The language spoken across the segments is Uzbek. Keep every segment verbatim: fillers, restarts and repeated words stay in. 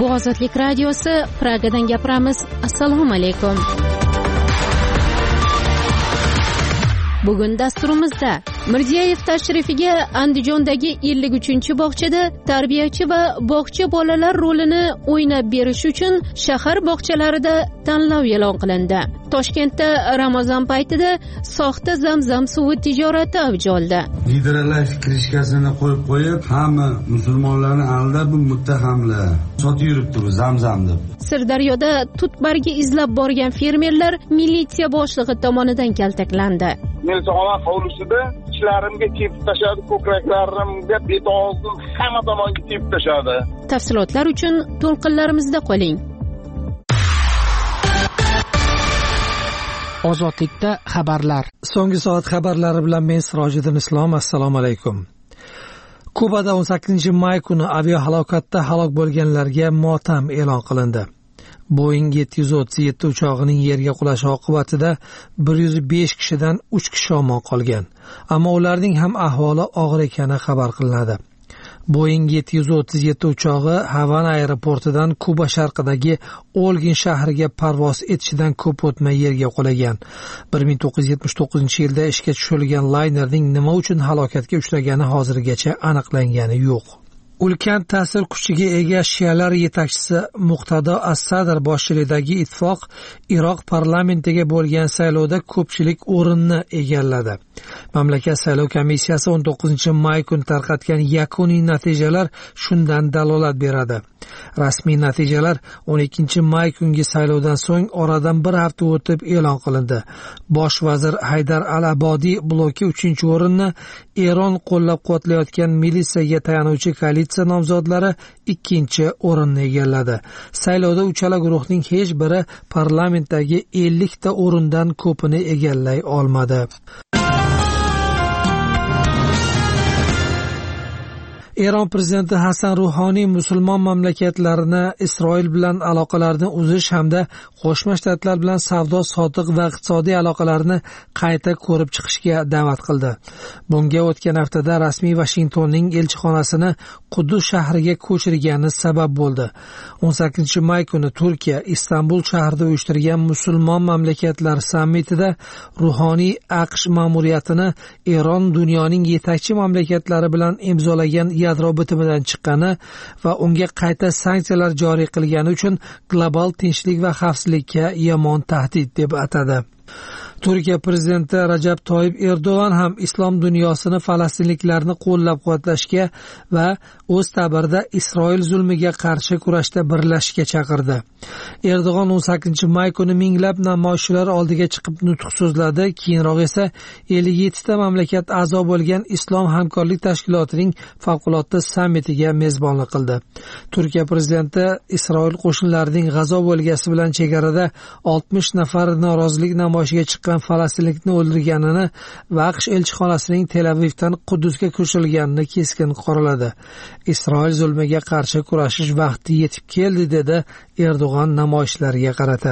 Bu Ozodlik radiosi, Pragadan gapiramiz. Assalomu alaykum. Bugun dasturimizda Mirziyoyev tashrifiga Andijondagi ellik uchinchi bog'chada tarbiyachi va bog'cha bolalar rolini o'ynab berish uchun shahar bog'chalarida tanlov e'lon qilindi. Toshkentda Ramazon paytida soxta zamzam suvi tijorati avj oldi. Gidrolash krishkasini qo'yib qo'yib, hamma musulmonlarni aldab muttahamlar sotib yuribdi bu zamzam deb. Sirdaryoda tutbarga izlab borgan fermerlar militsiya boshlig'i tomonidan kaltaklandi. Milsolar hovlisida ichlarimga tepib tashadi, ko'kraklarimga, bet-og'zim hamma tomonga tepib tashadi. Tafsilotlar uchun to'lqinlarimizda qoling. Ozodlikda xabarlar. So'nggi soat xabarlari bilan men Sirojiddin Islom. Assalomu alaykum. Kubada o'n sakkizinchi may kuni aviahalokatda halok bo'lganlarga motam e'lon qilindi. Boeing yetti yuz o'ttiz yetti uchog'ining yerga qulashi oqibatida bir yuz besh kishidan uch kishi omon qolgan, ammo ularning ham ahvoli og'ir ekani xabar qilinadi. Boeing yetti yuz o'ttiz yetti uchog'i Havana aeroportidan Kuba sharqidagi Olgin shahriga parvoz etishidan ko'p o'tmay yerga qulagan. bir ming to'qqiz yuz yetmish to'qqizinchi yilda ishga tushirilgan laynerning nima uchun halokatga uchragani hozirgacha aniqlangani yo'q. Ulkan ta'sir kuchiga ega shialar yetakchisi Muqtado as-Sadr boshchiligidagi ittifoq Iroq parlamentiga bo'lgan saylovda ko'pchilik o'rinni egalladi. Mamlakat saylov komissiyasi o'n to'qqizinchi may kuni tarqatgan yakuniy natijalar shundan dalolat beradi. Rasmiy natijalar o'n ikkinchi may kungi saylovdan so'ng oradan bir hafta o'tib e'lon qilindi. Bosh vazir Haydar al-Abadi bloki uchinchi o'rinni, Eron qo'llab-quvvatlayotgan militsiyaga tayanuvchi koalitsiya nomzodlari ikkinchi o'rinni egalladi. Saylovda uchala guruhning hech biri parlamentdagi ellik ta o'rindan ko'pini egallay olmadi. Eron prezidenti Hasan Ruhoniy musulmon mamlakatlarini Isroil bilan aloqalarni uzish hamda Qo'shma Shtatlar bilan savdo, sotiq va iqtisodiy aloqalarni qayta ko'rib chiqishga da'vat qildi. Bunga o'tgan haftada rasmiy Washingtonning elchixonasini Quddus shahriga ko'chirgani sabab bo'ldi. o'n sakkizinchi may kuni Turkiya Istanbul shahrida uyushtirgan musulmon mamlakatlar sammitida Ruhoniy AQSh ma'muriyatini Eron dunyoning yetakchi mamlakatlari bilan imzolagan yadro bitimidan chiqqani va unga qayta sanksiyalar joriy qilgani uchun global tinchlik va xavfsizlikka yomon tahdid deb atadi. Turkiya prezidenti Rajab Toyyib Erdo'g'an ham islom dunyosini falastinliklarni qo'llab-quvvatlashga va o'z ta'birida Isroil zulmiga qarshi kurashda birlashishga chaqirdi. Erdo'g'an o'n sakkizinchi may kuni minglab namoyishchilar oldiga chiqib nutq so'zladi. Keyinroq esa ellik yetti ta mamlakat a'zo bo'lgan Islom hamkorlik tashkilotining favqulodda sammitiga mezbonlik qildi. Turkiya prezidenti Isroil qo'shinlarining G'azo bo'lgasi bilan chegarada oltmish nafar norozilik namoyishiga chiqqan falastinlikni o'ldirganini va AQSh elchixonasining Tel Avivdan Quddusga ko'chirilganini keskin qoraladi. Isroil zulmiga qarshi kurashish vaqti yetib keldi, dedi Erdo'g'an namoyishlarga qarata.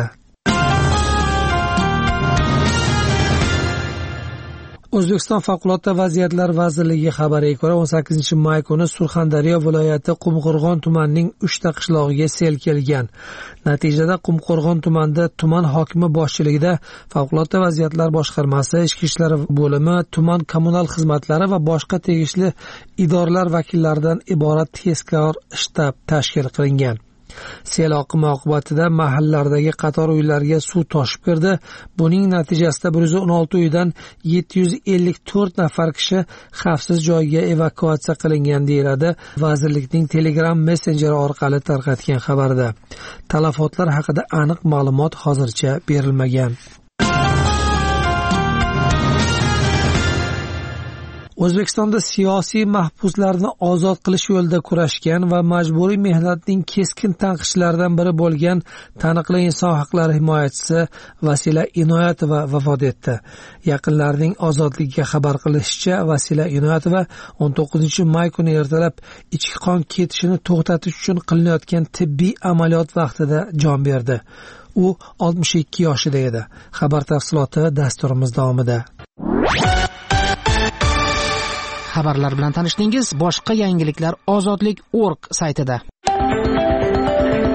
O'zbekiston Favqulodda vaziyatlar vazirligi xabariga ko'ra o'n sakkizinchi may kuni Surxondaryo viloyati Qumqo'rg'on tumanining uchta qishlog'iga sel kelgan. Natijada Qumqo'rg'on tumanida tuman hokimi boshchiligida Favqulodda vaziyatlar boshqarmasi, Ichki ishlar bo'limi, tuman kommunal xizmatlari va boshqa tegishli idoralar vakillaridan iborat tezkor shtab tashkil qilingan. Sel oqimi oqibatida mahallalardagi qator uylarga suv toshib kirdi. Buning natijasida bir yuz o'n olti uydan yetti yuz ellik to'rt nafar kishi xavfsiz joyga evakuatsiya qilingan, deyiladi vazirlikning Telegram messenjeri orqali tarqatgan xabarda. Talafotlar haqida aniq ma'lumot hozircha berilmagan. O'zbekistonda siyosiy mahbuslarni ozod qilish yo'lida kurashgan va majburiy mehnatning keskin tanqishlaridan biri bo'lgan taniqli inson haqlari himoyachisi Vasila Inoyatova vafot etdi. Yaqinlarining ozodligiga xabar qilishicha, Vasila Inoyatova o'n to'qqizinchi may kuni ertalab ichki qon ketishini to'xtatish uchun qilinayotgan tibbiy amaliyot vaqtida jon berdi. U oltmish ikki yoshida edi. Xabar tafsiloti dasturimiz davomida. Xabarlar bilan tanishdingiz. Boshqa yangiliklar ozodlik точка org saytida.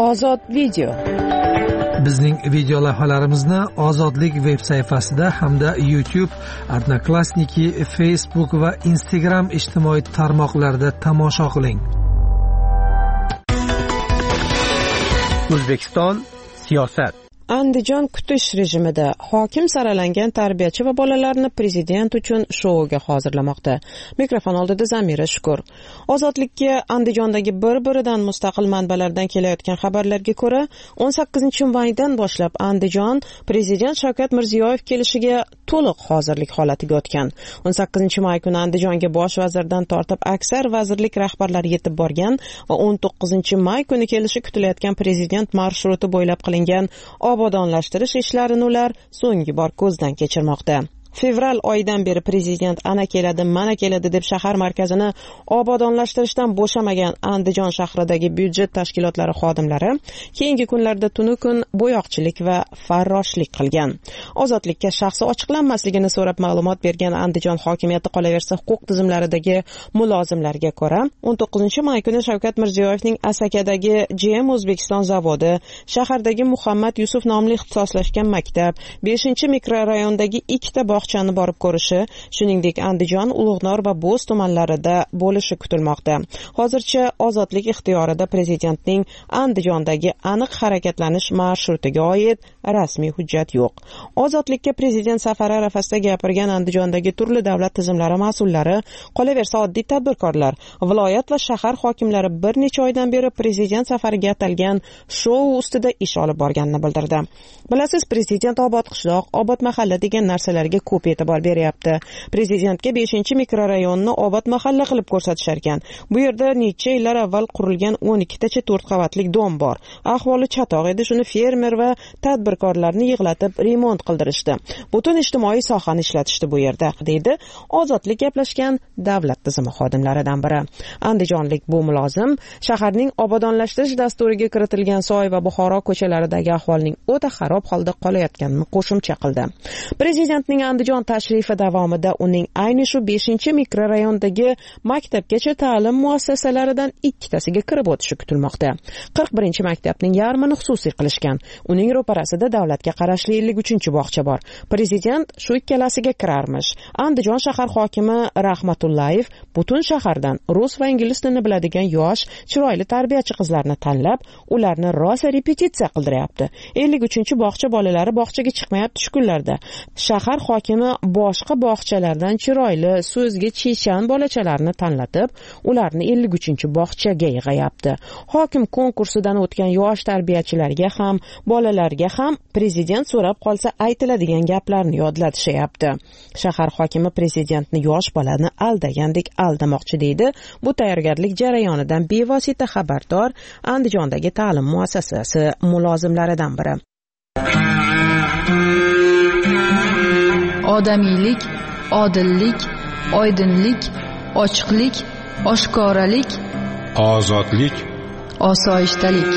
Ozod video. Bizning video lavhalarimizni Ozodlik veb sayfasida hamda YouTube, Odnoklassniki, Facebook va Instagram ijtimoiy tarmoqlarida tomosha qiling. O'zbekiston siyosat. Andijon kutish rejimida hokim saralangan tarbiyachi va bolalarni prezident uchun shouga hozirlamoqda. Mikrofon oldida Zamira Shukur. Ozodlikka Andijondagi bir-biridan mustaqil manbalardan kelayotgan xabarlarga ko'ra, o'n sakkizinchi maydan boshlab Andijon prezident Shavkat Mirziyoyev kelishiga to'liq hozirlik holatiga o'tgan. o'n sakkizinchi may kuni Andijonga bosh vazirdan tortib aksar vazirlik rahbarlari yetib borgan va o'n to'qqizinchi may kuni kelishi kutilayotgan prezident marsruti bo'ylab qilingan obodonlashtirish ishlarini ular so'nggi bor ko'zdan kechirmoqda. Fevral oyidan beri prezident ana keladi, mana keladi deb shahar markazini obodonlashtirishdan bo'shamagan Andijon shahridagi byudjet tashkilotlari xodimlari keyingi kunlarda tunu kun bo'yoqchilik va farroshlik qilgan. Ozodlikka shaxsi ochiqlanmasligini so'rab ma'lumot bergan Andijon hokimiyati qolaversa huquq tizimlaridagi mulozimlarga ko'ra, o'n to'qqizinchi may kuni Shavkat Mirziyoyevning Asakadagi G M O'zbekiston zavodi, shahardagi Muhammad Yusuf nomli ixtisoslashgan maktab, beshinchi mikrorayondagi ikkita bog'chani borib ko'rishi, shuningdek Andijon, Ulug'nor va Bo'z tumanlarida bo'lishi kutilmoqda. Hozircha Ozodlik ixtiyorida prezidentning Andijondagi aniq harakatlanish marshrutiga oid rasmiy hujjat yo'q. Ozodlikka prezident safari arafasida gapirgan Andijondagi turli davlat tizimlari mas'ullari, qolaversa oddiy tadbirkorlar, viloyat va shahar hokimlari bir necha oydan beri prezident safariga atalgan shou ustida ish olib borganini bildirdi. Bilasiz, prezident obod qishloq, obod mahalla degan narsalarga ko'p e'tibor beryapti. Prezidentga beshinchi mikrorayonni obod mahalla qilib ko'rsatishar ekan. Bu yerda necha yillar avval qurilgan o'n ikkitacha to'rt qavatlik dom bor. Ahvoli chatoq edi, shuni fermer va tadbirkorlarni yig'latib remont qildirishdi. Butun ijtimoiy sohani ishlatishdi bu yerda, deydi Ozodlik gaplashgan davlat tizimi xodimlaridan biri. Andijonlik bu mulozim shaharning obodonlashtirish dasturiga kiritilgan Soy va Buxoro ko'chalaridagi ahvolning o'ta xarob holda qolayotganini qo'shimcha qildi. Prezidentning Andijon tashrifi davomida uning ayni shu beshinchi mikrorayondagi maktabgacha ta'lim muassasalaridan ikkitasiga kirib o'tishi kutilmoqda. qirq birinchi maktabning yarmini xususiy qilishgan. Uning ro'parasida davlatga qarashli ellik uchinchi bog'cha bor. Prezident shu ikkalasiga kirarmish. Andijon shahar hokimi Rahmatullayev butun shahardan rus va ingliz tilini biladigan yosh, chiroyli tarbiyachi qizlarni tanlab, ularni rosa repetitsiya qildiryapti. ellik uchinchi bog'cha bolalari bog'chaga chiqmayapti shu kunlarda. Shahar hokimi boshqa bog'chalardan chiroyli, so'zga chechan bolachalarni tanlatib, ularni ellik uchinchi bog'chaga yig'ayapti. Hokim konkursidan o'tgan yosh tarbiyachilarga ham, bolalarga ham prezident so'rab qolsa aytiladigan gaplarni yodlatishyapti. Shahar hokimi prezidentni yosh bolani aldagandek aldamoqchi deydi. Bu tayyorgarlik jarayonidan bevosita xabardor Andijondagi ta'lim muassasasi mulozimlaridan biri. Odamiylik, odillik, oydinlik, ochiqlik, oshkoralik, ozodlik, osoyishtalik.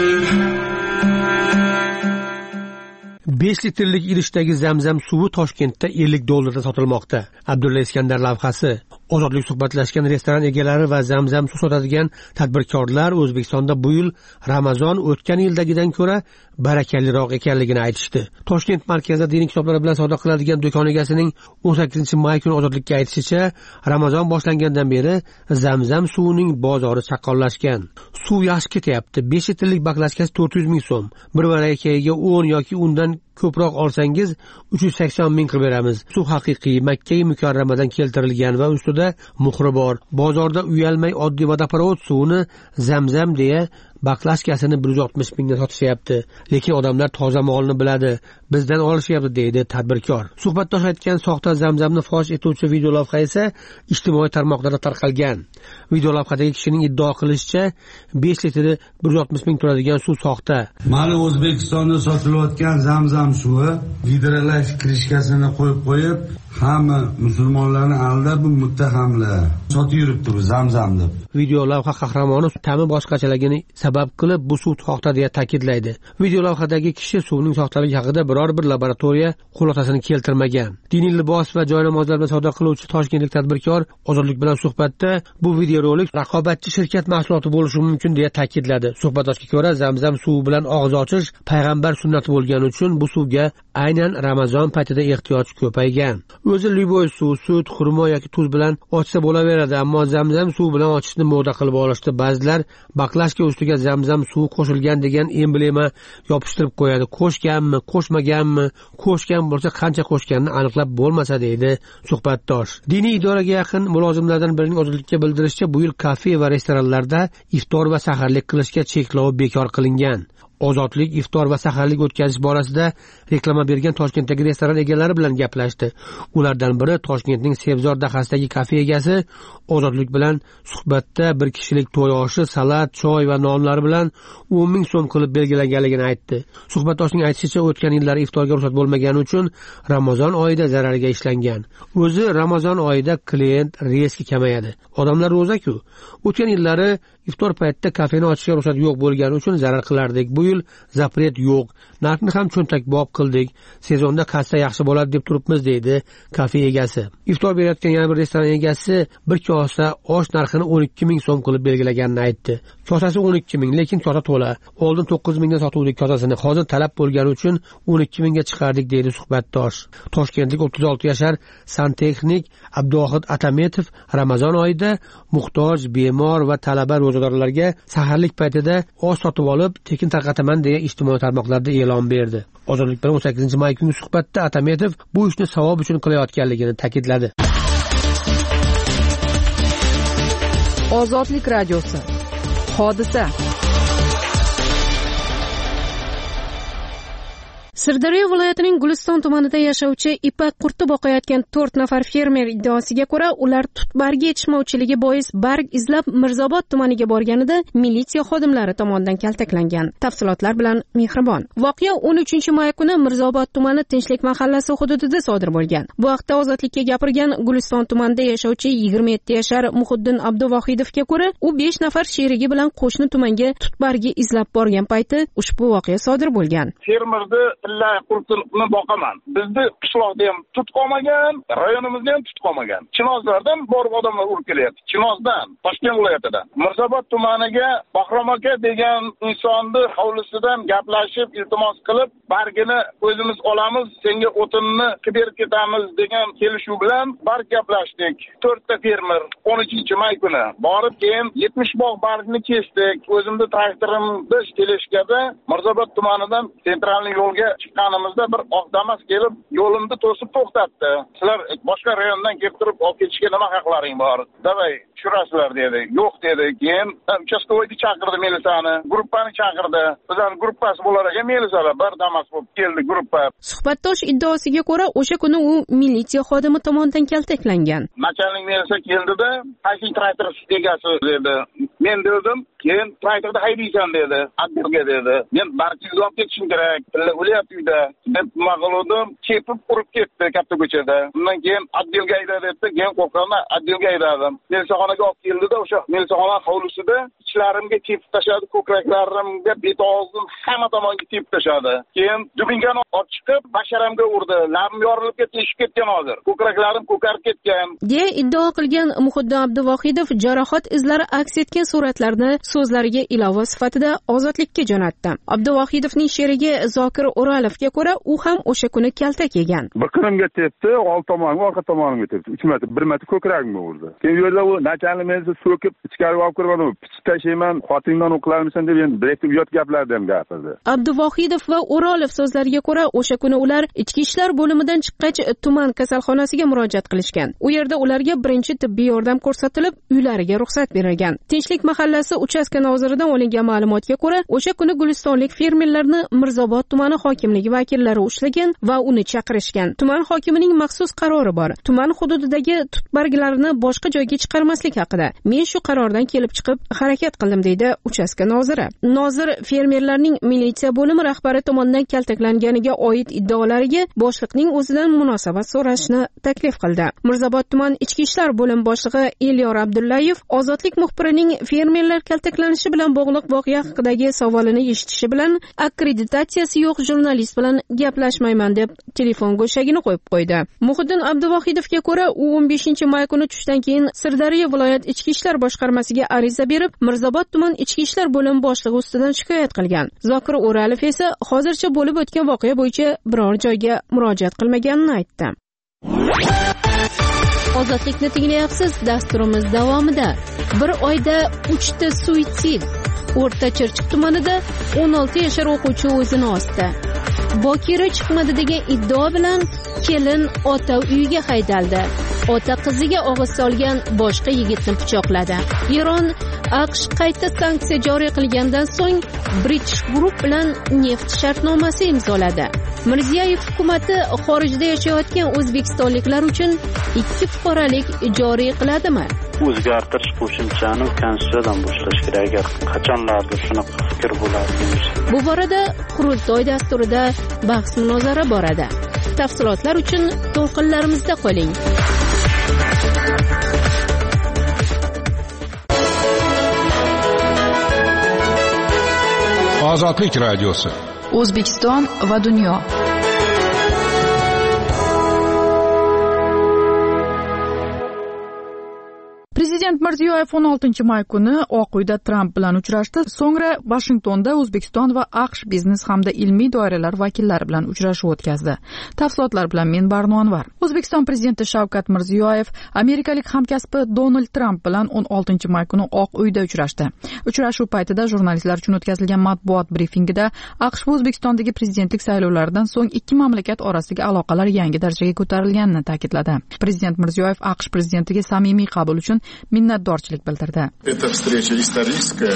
besh litrlik idishdagi Zamzam suvi Toshkentda ellik dollarga sotilmoqda. Abdulla Iskandar lavhasi. Ozodlik suhbatlashgan restoran egalari va Zamzam suv sotadigan tadbirkorlar O'zbekistonda bu yil Ramazon o'tgan yildagidan ko'ra barakaliroq ekanligini aytishdi. Toshkent markazida diniy kitoblar bilan savdo qiladigan do'kon egasining o'n sakkizinchi may kuni Ozodlikka aytishicha, Ramazon boshlangandan beri Zamzam suvining bozori chaqqonlashgan. Suv yaxshi ketyapti. besh litrlik baklashkasi to'rt yuz ming so'm. Bir varakaga o'n yoki undan ko'proq olsangiz uch yuz sakson ming qilib beramiz. Suv haqiqiy Makka-i Mukarramadan keltirilgan va ustida muhri bor. Bozorda uyalmay oddiy vodoprovod suvini Zamzam deya baklashkasini bir yuz oltmish mingdan sotishyapti. Lekin odamlar toza molni biladi, bizdan olishyapti deydi tadbirkor. Suhbatdosh aytgan soxta Zamzamni fosh etuvchi video lavha esa ijtimoiy tarmoqlarda tarqalgan. Video lavhadagi kishining iddao qilishicha, besh litri bir yuz oltmish ming turadigan suv soxta. Mana O'zbekistonda sotilayotgan Zamzam suvi vidralash krishkasini qo'yib qo'yib hamma musulmonlarni aldab bu muttahamlar sotib yuribdi bu zamzam deb. Video lavha qahramoni ta'mi boshqachaligini sabab qilib bu suv soxta deya ta'kidlaydi. Video lavhadagi kishi suvning soxtaligi haqida biror bir laboratoriya xulosasini keltirmagan. Diniy libos va joynamozlar bilan savdo qiluvchi toshkentlik tadbirkor Ozodlik bilan suhbatda bu videorolik raqobatchi shirkat mahsuloti bo'lishi mumkin deya ta'kidladi. Suhbatdoshga ko'ra, zamzam suvi bilan og'iz ochish payg'ambar sunnati bo'lgani uchun bu suvga aynan Ramazon paytida ehtiyoj ko'paygan. O'zi liboy suv, sut, xurmo yoki tuz bilan ochsa bo'laveradi, ammo zamzam suvi bilan ochishni moda qilib olishdi. Ba'zilar baklashka ustiga zamzam suvi qo'shilgan degan emblema yopishtirib qo'yadi. Qo'shganmi, qo'shmaganmi, qo'shgan bo'lsa qancha qo'shganini aniqlab bo'lmasa deydi suhbatdosh. Diniy idoraga yaqin mulozimlardan birining Ozodlikka bildirishicha, bu yil kafe va restoranlarda iftor va saharlik qilishga cheklov bekor qilingan. Ozodlik iftor va saharlik o'tkazish borasida reklama bergan Toshkentdagi restoran egalari bilan gaplashdi. Ulardan biri Toshkentning Sebzor dahasidagi kafe egasi Ozodlik bilan suhbatda bir kishilik to'y oshi, salat, choy va nonlari bilan o'n ming so'm qilib belgilanganligini aytdi. Suhbatdoshning aytishicha, o'tgan yillari iftorga ruxsat bo'lmagani uchun Ramazon oyida zararga ishlangan. O'zi Ramazon oyida klient reski kamayadi. Odamlar ro'za-ku. O'tgan yillari iftor paytida kafeni ochishga ruxsat yo'q bo'lgani uchun zarar qilardik. Bu yil zapret yo'q. Narxni ham cho'ntakbob qildik. Sezonda qassa yaxshi bo'ladi deb turibmiz, deydi kafe egasi. Iftor berayotgan yana bir restoran egasi bir kosa osh narxini o'n ikki ming so'm qilib belgilaganini aytdi. Kosasi o'n ikki ming, lekin kosa to'la. Oldin to'qqiz mingga sotuvdik kosasini. Hozir talab bo'lgani uchun o'n ikki mingga chiqardik, deydi suhbatdosh. Toshkentlik o'ttiz olti yashar santexnik Abduvohid Atametov Ramazon oyida muhtoj, bemor va talaba ro'zadorlarga saharlik paytida osh sotib olib, tekin tarqataman deya ijtimoiy tarmoqlarda e'lon berdi. Ozodlik bilan o'n sakkizinchi may kungi suhbatda Atametov bu ishni savob uchun qilayotganligini ta'kidladi. Ozodlik radiosi. Hodisa. Sirdaryo viloyatining Guliston tumanida yashovchi ipak qurti boqayotgan to'rt nafar fermer iddaosiga ko'ra, ular tutbargi yetishmovchiligi bois barg izlab Mirzobod tumaniga borganida militsiya xodimlari tomonidan kaltaklangan. Tafsilotlar bilan Mehribon. Voqea o'n uchinchi may kuni Mirzobod tumani Tinchlik mahallasi hududida sodir bo'lgan. Bu haqda Ozodlikka gapirgan Guliston tumanida yashovchi yigirma yetti yashar Muhiddin Abduvohidovga ko'ra, u besh nafar sherigi bilan qo'shni tumanga tutbargi izlab borgan payti ushbu voqea sodir bo'lgan. Fermerni qurtni boqaman. Bizni qishloqda ham tut qolmagan, rayonimizda ham tut qolmagan. Chinozlardan borib odamlar urib kelyapti. Chinozdan, Toshkent viloyatidan. Mirzobod tumaniga Bahrom aka degan insonni hovlisidan gaplashib, iltimos qilib, bargini o'zimiz olamiz, senga o'tinni qilib ketamiz degan kelishuv bilan barg gaplashdik. to'rtta fermer o'n uchinchi may kuni borib, keyin yetmish bog' bargni kesdik. O'zimda traktorimda kelishganda Mirzobod tumanidan sentralniy yo'lga chiqqanimizda bir oq Damas kelib yo'limni to'sib to'xtatdi. Sizlar boshqa rayondan kelib turib olib ketishga nima haqlaring bor? Davay tushirasizlar dedi. Yo'q dedi. Keyin uchastkovoyni chaqirdi, militsiyani, gruppani chaqirdi. Bizlar gruppasi bo'lar ekan, militsiyalar bir Damas bo'lib keldi gruppa. Suhbatdosh iddaosiga ko'ra, o'sha kuni u militsiya xodimi tomonidan kaltaklangan. Nachalnik militsiya keldida, qaysi traktor egasi dedi. Men dedim, keyin traktorda haydaysan dedi. Adbilga dedi. Men barchangizni olib ketishim kerak. Tilla o'lyapti uyda. deb nima qildim, chepib urib ketdi katta ko'chada. Undan keyin Adbilga ayda debdi, keyin qo'rqaman Adbilga aydadim. Militsiyaxonaga olib keldida, o'sha militsiyaxona hovlisida ichlarimga tepib tashladi, ko'kraklarimga, bet og'zim hamma tomonga tepib tashladi. Keyin dubingani olib chiqib, basharamga urdi. Labim yorilib ketib, eshib ketgan hozir. Ko'kraklarim ko'karib ketgan. deya iddao qilgan Muhiddin Abduvohidov jarohat izlari aks etgan suratlarni so'zlariga ilova sifatida Ozodlikka jo'natdi. Abduvohidovning sherigi Zokir O'rolovga ko'ra, u ham o'sha kuni kaltak yegan. Biqinimga tepdi, old tomonga, orqa tomonga tepdi. uch marta, bir marta ko'kragimga urdi. Keyin yo'lda u nachalnik meni so'kib, ichkariga olib kirib, pichib tashlayman, xotiningdan o'qilarmisan deb endi direktiv uyat gaplarni ham gapirdi. Abduvohidov va O'rolov so'zlariga ko'ra, o'sha kuni ular ichki ishlar bo'limidan chiqqach tuman kasalxonasiga murojaat qilishgan. U yerda ularga birinchi tibbiy yordam ko'rsatilib, uylariga ruxsat berilgan. Tinchlik mahallasi uchar uchastka noziridan olingan ma'lumotga ko'ra, o'sha kuni gulistonlik fermerlarni Mirzobod tumani hokimligi vakillari ushlagan va uni chaqirishgan. Tuman hokimining maxsus qarori bor. Tuman hududidagi tutbarglarini boshqa joyga chiqarmaslik haqida. Men shu qarordan kelib chiqib harakat qildim, deydi uchastka noziri. Nozir fermerlarning militsiya bo'limi rahbari tomonidan kaltaklanganiga oid iddaolariga boshliqning o'zidan munosabat so'rashni taklif qildi. Mirzobod tuman ichki ishlar bo'lim boshlig'i Elyor Abdullayev ozodlik muxbirining fermerlar kaltaklanishi bilan bog'liq voqea haqidagi savolini eshitishi bilan akkreditatsiyasi yo'q jurnalist bilan gaplashmayman deb telefon go'shagini qo'yib qo'ydi. Muhiddin Abduvohidovga ko'ra, u o'n beshinchi may kuni tushdan keyin Sirdaryo viloyat ichki ishlar boshqarmasiga ariza berib, Mirzobod tuman ichki ishlar bo'lim boshlig'i ustidan shikoyat qilgan. Zokir O'ralov esa hozircha bo'lib o'tgan voqea bo'yicha biror joyga murojaat qilmaganini aytdi. Ozodlikni tinglayapsiz. Dasturimiz davomida bir oyda uchta suitsid. O'rta Chirchiq tumanida o'n olti yashar o'quvchi o'zini osdi. Bokira chiqmadi degan iddao bilan kelin ota uyiga haydaldi. Ota qiziga og'iz solgan boshqa yigitni pichoqladi. Eron AQSh qayta sanksiya joriy qilgandan so'ng British Group bilan neft shartnomasi imzoladi. Mirziyoyev hukumatı xorijda yashayotgan o'zbekistonliklar uchun ikki fuqarolik joriy qiladimi? O'zgartirish qo'shimchani konstitutsiyadan boshlash kerak. Agar qachonlardir shunaqa fikr bo'ladi. Bu borada qurultoy dasturida bahs-munozara boradi. Tafsilotlar uchun to'lqinlarimizda qoling. Ozodlik radiosi. O'zbekiston va dunyo. Prezident Mirziyoyev o'n oltinchi may kuni Oq uyda Tramp bilan uchrashdi. So'ngra Washingtonda O'zbekiston va AQSh biznes hamda ilmiy doiralar vakillari bilan uchrashuv o'tkazdi. Tafsilotlar bilan men Barno Anvar. O'zbekiston prezidenti Shavkat Mirziyoyev amerikalik hamkasbi Donald Tramp bilan o'n oltinchi may kuni Oq uyda uchrashdi. Uchrashuv paytida jurnalistlar uchun o'tkazilgan matbuot brifingida AQSh va O'zbekistondagi prezidentlik saylovlaridan so'ng ikki mamlakat orasidagi aloqalar yangi darajaga ko'tarilganini ta'kidladi. Prezident Mirziyoyev AQSh prezidentiga samimiy qabul uchun minnatdorchilik bildirdi. Эта встреча историческая.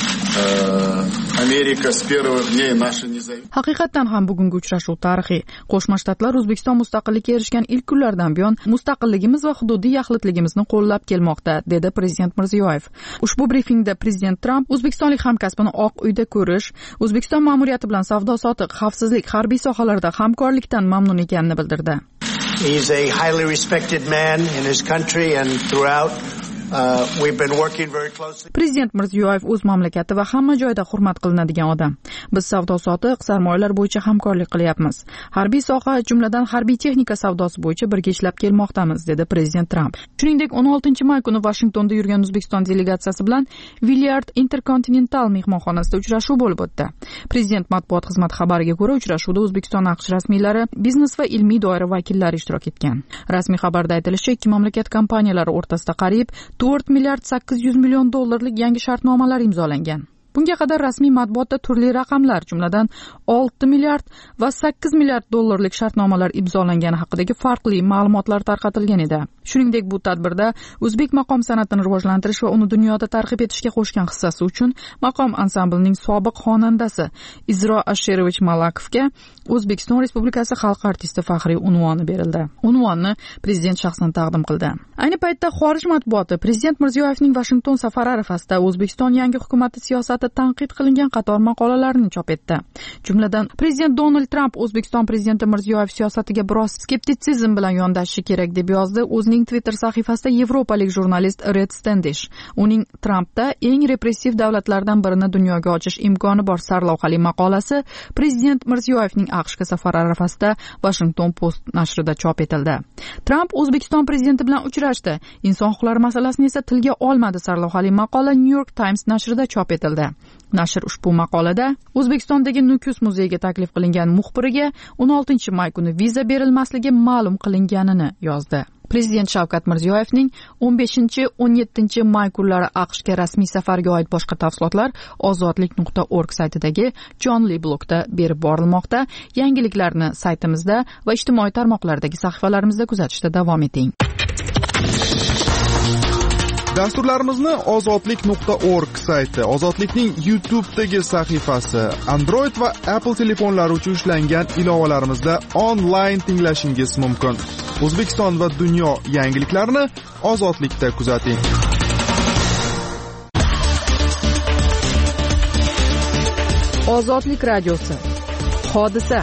Amerika с первых дней нашей независимости. Haqiqatan ham bugungi uchrashuv tarixiy. Qo'shma Shtatlar O'zbekiston mustaqillikka erishgan ilk kunlardan buyon mustaqilligimiz va hududiy yaxlitligimizni qo'llab kelmoqda, dedi prezident Mirziyoyev. Ushbu brifingda prezident Tramp O'zbekistonlik hamkasbini Oq uyda ko'rish, O'zbekiston ma'muriyati bilan savdo-sotiq, xavfsizlik, harbiy sohalarda hamkorlikdan mamnun ekanini bildirdi. He is a highly respected man in his country and throughout. Uh, we've been working very closely. Prezident Mirziyoyev o'z mamlakati va hamma joyda hurmat qilinadigan odam. Biz savdo-sotiq, sarmoyalar bo'yicha hamkorlik qilyapmiz. Harbiy soha, jumladan harbiy texnika savdosi bo'yicha birga ishlab kelmoqdamiz, dedi prezident Tramp. Shuningdek, o'n oltinchi may kuni Washingtonda yurgan O'zbekiston delegatsiyasi bilan Willard Intercontinental mehmonxonasida uchrashuv bo'lib o'tdi. Prezident matbuot xizmati xabariga ko'ra, uchrashuvda O'zbekiston AQSh rasmiylari, biznes va ilmiy doira vakillari ishtirok etgan. Rasmiy xabarda aytilishicha, ikki mamlakat kompaniyalari o'rtasida qariyb to'rt milliard sakkiz yuz million dollarlik yangi shartnomalar imzolangan. Bunga qadar rasmiy matbuotda turli raqamlar, jumladan olti milliard va sakkiz milliard dollarlik shartnomalar imzolangani haqidagi farqli ma'lumotlar tarqatilgan edi. Shuningdek, bu tadbirda o'zbek maqom san'atini rivojlantirish va uni dunyoda targ'ib etishga qo'shgan hissasi uchun maqom ansamblining sobiq xonandasi Izro Asherovich Malakovga O'zbekiston Respublikasi xalq artisti faxriy unvoni berildi. Unvonni prezident shaxsan taqdim qildi. Ayni paytda xorij matbuoti prezident Mirziyoyevning Washington safari arafasida O'zbekiston yangi hukumati siyosati tanqid qilingan qator maqolalarni chop etdi. Jumladan, prezident Donald Tramp O'zbekiston prezidenti Mirziyoyev siyosatiga biroz skeptitsizm bilan yondashishi kerak deb yozdi o'zining Twitter sahifasida yevropalik jurnalist Red Standish. Uning Trampda eng repressiv davlatlardan birini dunyoga ochish imkoni bor sarlavhali maqolasi prezident Mirziyoyevning AQShga safari arafasida Washington Post nashrida chop etildi. Tramp O'zbekiston prezidenti bilan uchrashdi. Inson huquqlari masalasini esa tilga olmadi sarlavhali maqola New York Times nashrida chop etildi. Nashr ushbu maqolada O'zbekistondagi Nukus muzeyiga taklif qilingan muxbiriga o'n oltinchi may kuni viza berilmasligi ma'lum qilinganini yozdi. Prezident Shavkat Mirziyoyevning o'n beshinchi o'n yettinchi may kunlari AQShga rasmiy safarga oid boshqa tafsilotlar ozodlik nuqta org saytidagi jonli blogda berib borilmoqda. Yangiliklarni saytimizda va ijtimoiy tarmoqlardagi sahifalarimizda kuzatishda davom eting. Dasturlarimizni ozodlik nuqta org sayti, Ozodlikning YouTube'dagi sahifasi, Android va Apple telefonlari uchun ishlangan ilovalarimizda onlayn tinglashingiz mumkin. O'zbekiston va dunyo yangiliklarini Ozodlikda kuzating. Ozodlik radiosi. Hodisa.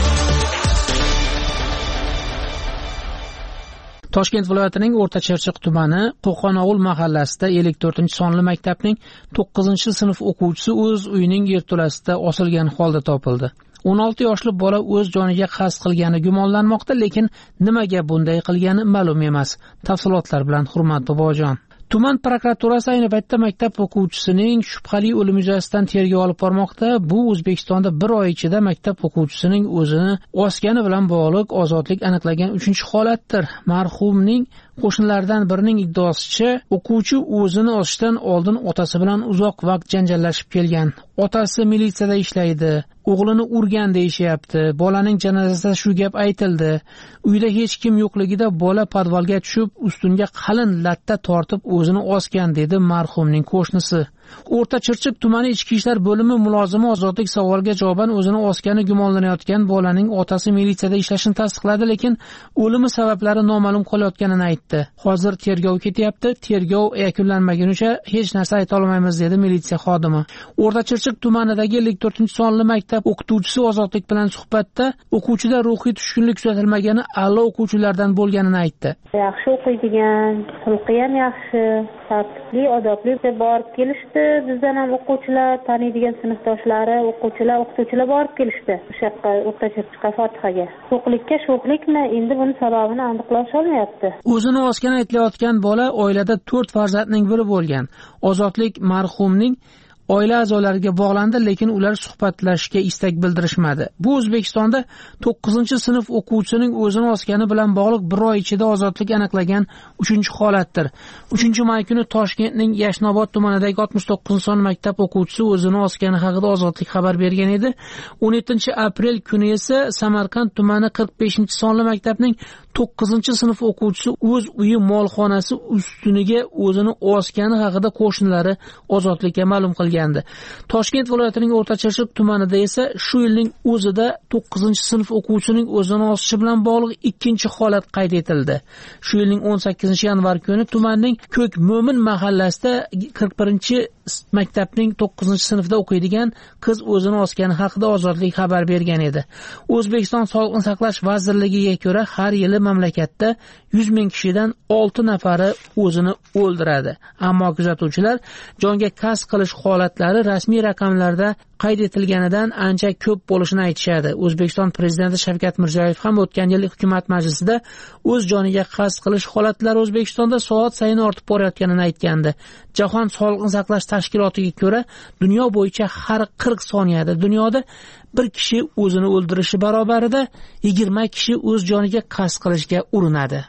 Toshkent viloyatining O'rta-Chirchiq tumani Qo'qonovul mahallasida ellik to'rtinchi sonli maktabning to'qqizinchi sinf o'quvchisi o'z uyining yerto'lasida osilgan holda topildi. o'n olti yoshli bola o'z joniga qasd qilgani gumonlanmoqda, lekin nimaga bunday qilgani ma'lum emas. Tafsilotlar bilan Hurmat Bobojon. Tuman prokuraturasi ayni paytda maktab o'quvchisining shubhali o'limi yuzasidan tergov olib bormoqda. Bu O'zbekistonda bir oy ichida maktab o'quvchisining o'zini osgani bilan bog'liq ozodlik aniqlagan uchinchi holatdir. Marhumning qo'shnilaridan birining iddaosicha, o'quvchi o'zini osishdan oldin otasi bilan uzoq vaqt janjallashib kelgan. Otasi militsiyada ishlaydi, o'g'lini urgan deyishyapti. Bolaning janozasida shu gap aytildi. Uyda hech kim yo'qligida bola podvalga tushib, ustunga qalin latta tortib o'zini osgan, dedi marhumning qo'shnisi. O'rta-Chirchiq tumani ichki ishlar bo'limi mulozimi ozodlik savoliga javoban o'zini osgani gumonlanayotgan bolaning otasi militsiyada ishlashini tasdiqladi, lekin o'limi sabablari noma'lum qolayotganini aytdi. Hozir tergov ketyapti. Tergov yakunlanmagunicha hech narsa ayta olmaymiz, dedi militsiya xodimi. O'rta-Chirchiq tumanidagi ellik to'rtinchi sonli maktab o'qituvchisi Ozodlik bilan suhbatda o'quvchida ruhiy tushkunlik kuzatilmagani, a'lo o'quvchilardan bo'lganini aytdi. Yaxshi o'qiydigan, xulqi ham yaxshi, tartibli, odobli deb borib kelishdi. Bizdan ham o'quvchilar, taniydigan sinfdoshlari, o'quvchilar, o'qituvchilar borib kelishdi. O'sha yoqqa O'rta-Chirchiqqa Fotihaga. Sho'xlikka sho'xlikmi? Endi buni sababini aniqlash olmayapti. O'zini osgani aytilayotgan bola oilada to'rt farzandning biri bo'lgan. Ozodlik marhumning oila a'zolariga bog'landi, lekin ular suhbatlashishga istak bildirishmadi. Bu O'zbekistonda to'qqizinchi sinf o'quvchisining o'zini osgani bilan bog'liq bir oy ichida ozodlik aniqlagan uchinchi holatdir. uchinchi may kuni Toshkentning Yashnobod tumanidagi oltmish to'qqizinchi son maktab o'quvchisi o'zini osgani haqida Ozodlik xabar bergan edi. o'n yettinchi aprel kuni esa Samarqand tumani qirq beshinchi sonli maktabning to'qqizinchi sinf o'quvchisi o'z uyi molxonasi ustuniga o'zini osgani haqida qo'shnilari Ozodlikka ma'lum qilgan. Toshkent viloyatining O'rta-Chirchiq tumanida esa shu yilning o'zida to'qqizinchi sinf o'quvchisining o'zini osishi bilan bog'liq ikkinchi holat qayd etildi. Shu yilning o'n sakkizinchi yanvar kuni tumanning Ko'k Mo'min mahallasida qirq birinchi maktabning to'qqizinchi sinfda o'qiydigan qiz o'zini osgani haqida Ozodlik xabar bergan edi. O'zbekiston Sog'liqni saqlash vazirligiga ko'ra, har yili mamlakatda yuz ming kishidan olti nafari o'zini o'ldiradi. Ammo kuzatuvchilar jonga qasd qilish holatlari rasmiy raqamlarda qayd etilganidan ancha ko'p bo'lishini aytishadi. O'zbekiston prezidenti Shavkat Mirziyoyev ham o'tgan yil hukumat majlisida o'z joniga qasd qilish holatlari O'zbekistonda soat sayin ortib borayotganini aytgandi. Jahon Sog'liqni saqlash tashkilotiga ko'ra, dunyo bo'yicha har qirq soniyada dunyoda bir kishi o'zini o'ldirishi barobarida yigirma kishi o'z joniga qasd qilishga urinadi.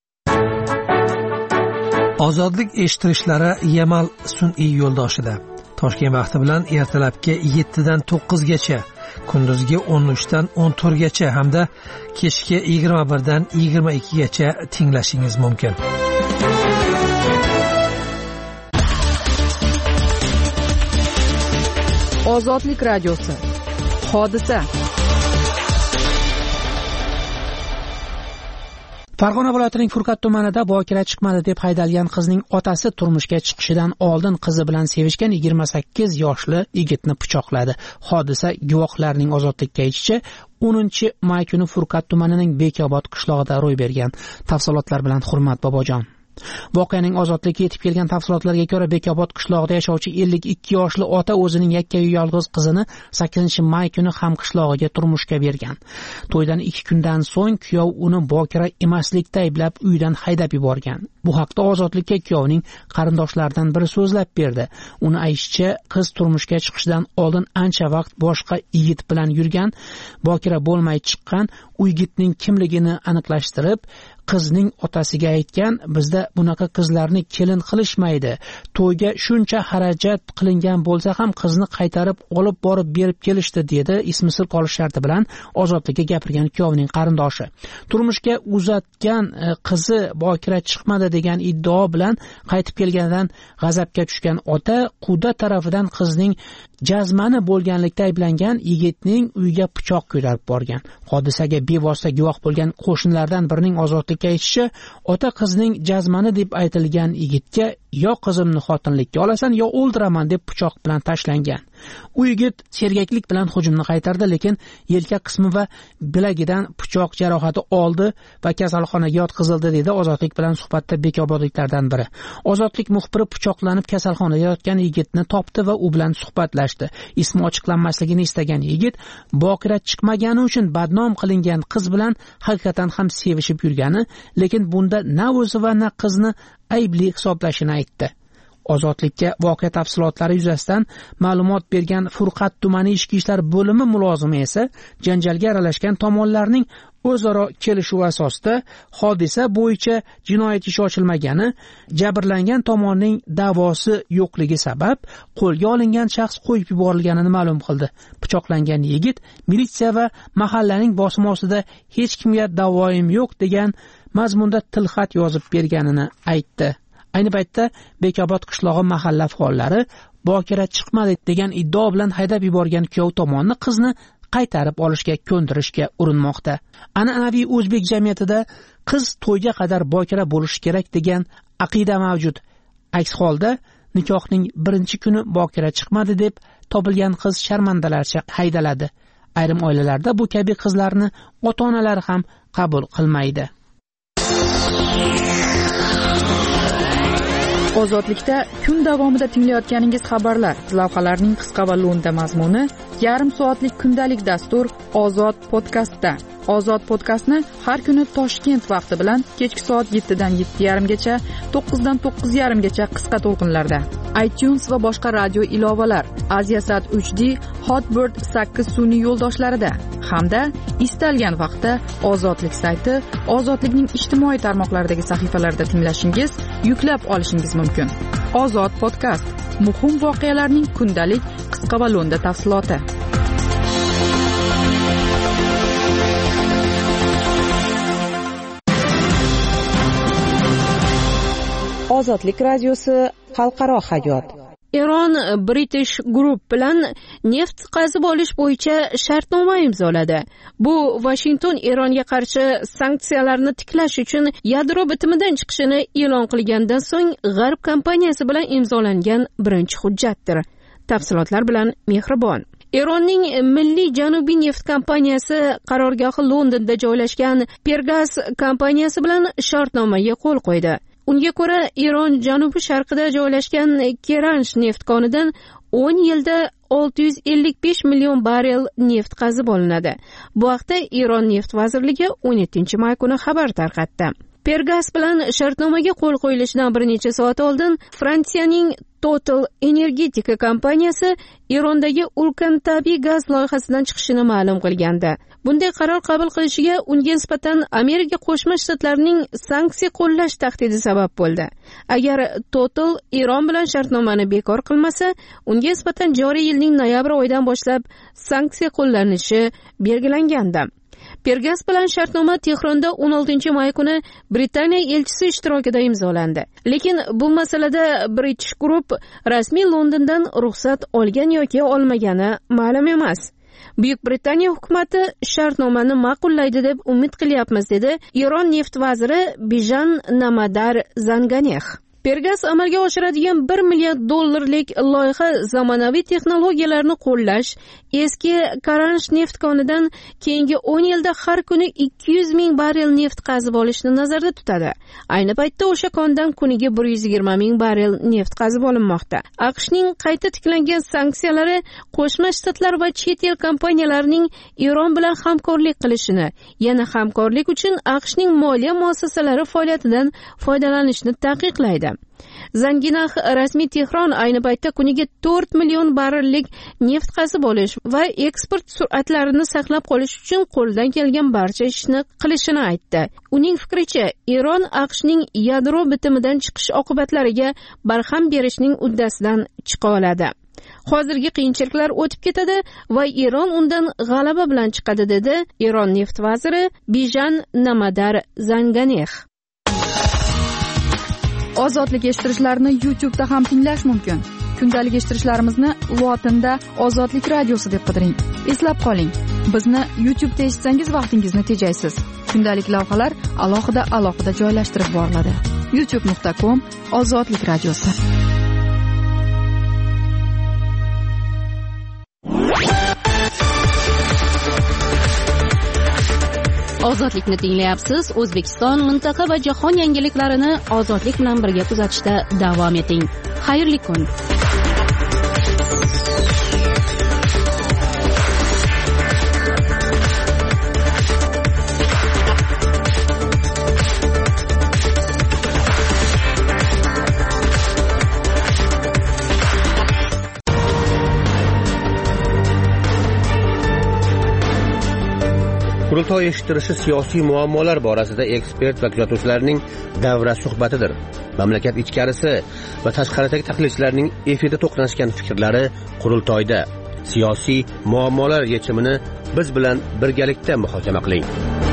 Ozodlik eshittirishlari Yamal sun'iy yo'ldoshida. Toshkent vaqti bilan ertalabki yettidan to'qqizgacha, kunduzgi o'n uchdan o'n to'rtgacha hamda kechki yigirma birdan yigirma ikkigacha tinglashingiz mumkin. Ozodlik radiosi. Hodisa. Farg'ona viloyatining Furqat tumanida bokira chiqmadi deb haydalgan qizning otasi turmushga chiqishidan oldin qizi bilan sevishgan yigirma sakkiz yoshli yigitni pichoqladi. Hodisa guvohlarning Ozodlikka aytishicha o'ninchi may kuni Furqat tumanining Bekobod qishlog'ida ro'y bergan. Tafsilotlar bilan Hurmat Bobojon. Voqeaning Ozodlikka yetib kelgan tafsilotlarga ko'ra, Bekobod qishlog'ida yashovchi ellik ikki yoshli ota o'zining yakkayu yolg'iz qizini sakkizinchi may kuni ham qishlog'iga turmushga bergan. To'ydan ikki kundan so'ng kuyov uni bokira emaslikda ayblab uydan haydab yuborgan. Bu haqda Ozodlikka kuyovning qarindoshlaridan biri so'zlab berdi. Uni aytishicha, qiz turmushga chiqishdan oldin ancha vaqt boshqa yigit bilan yurgan, bokira bo'lmay chiqqan, u yigitning kimligini aniqlashtirib, qizning otasiga aytgan, bizda bunaqa qizlarni kelin qilishmaydi, to'yga shuncha xarajat qilingan bo'lsa ham qizni qaytarib olib borib berib kelishdi, dedi ismisiz qolish sharti bilan Ozodlikka gapirgan kuyovining qarindoshi. Turmushga uzatgan qizi bokira chiqmadi degan iddao bilan qaytib kelganidan g'azabga tushgan ota quda tarafidan qizning jazmani bo'lganlikda ayblangan yigitning uyiga pichoq ko'tarib borgan. Hodisaga bevosita guvoh bo'lgan qo'shnilardan birining Ozodlikka aytishicha, ota qizning jazmani deb aytilgan yigitga yo qizimni xotinlikka olasan yo o'ldiraman deb pichoq bilan tashlangan. U yigit sergaklik bilan hujumni qaytardi, lekin yelka qismi va bilagidan pichoq jarohati oldi va kasalxonaga yotqizildi, dedi Ozodlik bilan suhbatda bekobodliklardan biri. Ozodlik muxbiri pichoqlanib kasalxonada yotgan yigitni topdi va u bilan suhbatlashdi. Ismi ochiqlanmasligini istagan yigit bokira chiqmagani uchun badnom qilingan qiz bilan haqiqatan ham sevishib yurgani, lekin bunda na o'zi va na qizni aybli hisoblashini aytdi. Ozodlikka voqea tafsilotlari yuzasidan ma'lumot bergan Furqat tumani ichki ishlar bo'limi mulozimi esa janjalga aralashgan tomonlarning o'zaro kelishuvi asosida hodisa bo'yicha jinoyat ishi ochilmagani, jabrlangan tomonning da'vosi yo'qligi sabab qo'lga olingan shaxs qo'yib yuborilganini ma'lum qildi. Pichoqlangan yigit militsiya va mahallaning bosimi ostida hech kimga da'voyim yo'q degan mazmunda tilxat yozib berganini aytdi. Ayni paytda Bekobod qishlog'i mahalla faollari bokira chiqmadi degan iddao bilan haydab yuborgan kuyov tomonni qizni qaytarib olishga ko'ndirishga urinmoqda. An'anaviy o'zbek jamiyatida qiz to'yga qadar bokira bo'lishi kerak degan aqida mavjud. Aks holda nikohning birinchi kuni bokira chiqmadi deb topilgan qiz sharmandalarcha haydaladi. Ayrim oilalarda bu kabi qizlarni ota-onalari ham qabul qilmaydi. Ozodlikda kun davomida tinglayotganingiz xabarlar, lavhalarning qisqa va lo'nda mazmuni, yarim soatlik kundalik dastur Ozod podkastda. Ozod podkastni har kuni Toshkent vaqti bilan kechki soat yettidan yetti yarim gacha, to'qqizdan to'qqiz yarim gacha qisqa to'lqinlarda, iTunes va boshqa radio ilovalar, Aziasat uch D, Hotbird sakkiz sun'iy yo'ldoshlarida hamda istalgan vaqtda Ozodlik sayti, Ozodlikning ijtimoiy tarmoqlaridagi sahifalarida tinglashingiz, yuklab olishingiz mumkin. Ozod podkast, muhim voqealarning kundalik qisqa va lo'nda tafsiloti. Ozodlik radiosi xalqaro hayot. Iron British Group bilan neft qazib olish bo'yicha shartnoma imzoladi. Bu Washington Eronga qarshi sanksiyalarni tiklash uchun yadro bitimidan chiqishini e'lon qilgandan so'ng G'arb kompaniyasi bilan imzolangan birinchi hujjatdir. Tafsilotlar bilan Mehribon. Eronning Milliy Janubiy neft kompaniyasi qarorgohi Londonda joylashgan Pergas kompaniyasi bilan shartnomaga qo'l qo'ydi. Unga ko'ra, Eron janubi sharqida joylashgan Keransh neft konidan o'n yilda olti yuz ellik besh million barrel neft qazib olinadi. Bu haqda Eron neft vazirligi o'n yettinchi may kuni xabar tarqatdi. Pergas bilan shartnomaga qo'l qo'yilishidan bir necha soat oldin Fransiyaning Total Energetika kompaniyasi Erondagi ulkan tabiiy gaz loyihasidan chiqishini ma'lum qilgandi. Bunday qaror qabul qilishiga unga nisbatan Amerika Qo'shma Shtatlarining sanksiya qo'llash tahdidi sabab bo'ldi. Agar Total Eron bilan shartnomani bekor qilmasa, unga nisbatan joriy yilning noyabr oyidan boshlab sanksiya qo'llanishi belgilangandi. Pergas bilan shartnoma Tehronda o'n oltinchi may kuni Britaniya elchisi ishtirokida imzolandi. Lekin bu masalada British Group rasmiy Londondan ruxsat olgan yoki olmagani ma'lum emas. Buyuk Britaniya hukumati shartnomani ma'qullaydi deb umid qilyapmiz, dedi Eron neft vaziri Bijan Namadar Zanganeh. Pergas amalga oshiradigan bir milliard dollarlik loyiha zamonaviy texnologiyalarni qo'llash, eski Karansh neft konidan keyingi o'n yilda har kuni ikki yuz ming barrel neft qazib olishni nazarda tutadi. Ayni paytda o'sha kondan kuniga bir yuz yigirma ming barrel neft qazib olinmoqda. AQShning qayta tiklangan sanksiyalari Qo'shma Shtatlar va chet el kompaniyalarining Eron bilan hamkorlik qilishini, yana hamkorlik uchun AQShning moliya muassasalari faoliyatidan foydalanishni taqiqlaydi. Zanginah rasmiy Tehron ayni paytda kuniga to'rt million barrellik neft qazib olish va eksport sur'atlarini saqlab qolish uchun qo'ldan kelgan barcha ishni qilishini aytdi. Uning fikricha, Eron AQShning yadro bitimidan chiqish oqibatlariga barham berishning uddasidan chiqa oladi. Hozirgi qiyinchiliklar o'tib ketadi va Eron undan g'alaba bilan chiqadi, dedi Eron neft vaziri Bijan Namadar Zanganeh. Ozodlik eshittirishlarni YouTube da ham tinglash mumkin. Kundalik eshittirishlarimizni lotinda Ozodlik radiosi deb qidiring. Eslab qoling, bizni YouTube da eshitsangiz vaqtingizni tejaysiz. Kundalik lavhalar alohida-alohida joylashtirib boriladi. youtube nuqta com Ozodlik radiosi. Ozodlikni tinglayapsiz. O'zbekiston, mintaqa va jahon yangiliklarini ozodlik bilan birga kuzatishda davom eting. Xayrli kun. Qurultoy eshittirishi siyosiy muammolar borasida ekspert va kuzatuvchilarning davra suhbatidir. Mamlakat ichkarisi va tashqaridagi tahlilchilarning efirda to'qnashgan fikrlari qurultoyda. Siyosiy muammolar yechimini biz bilan birgalikda muhokama qiling.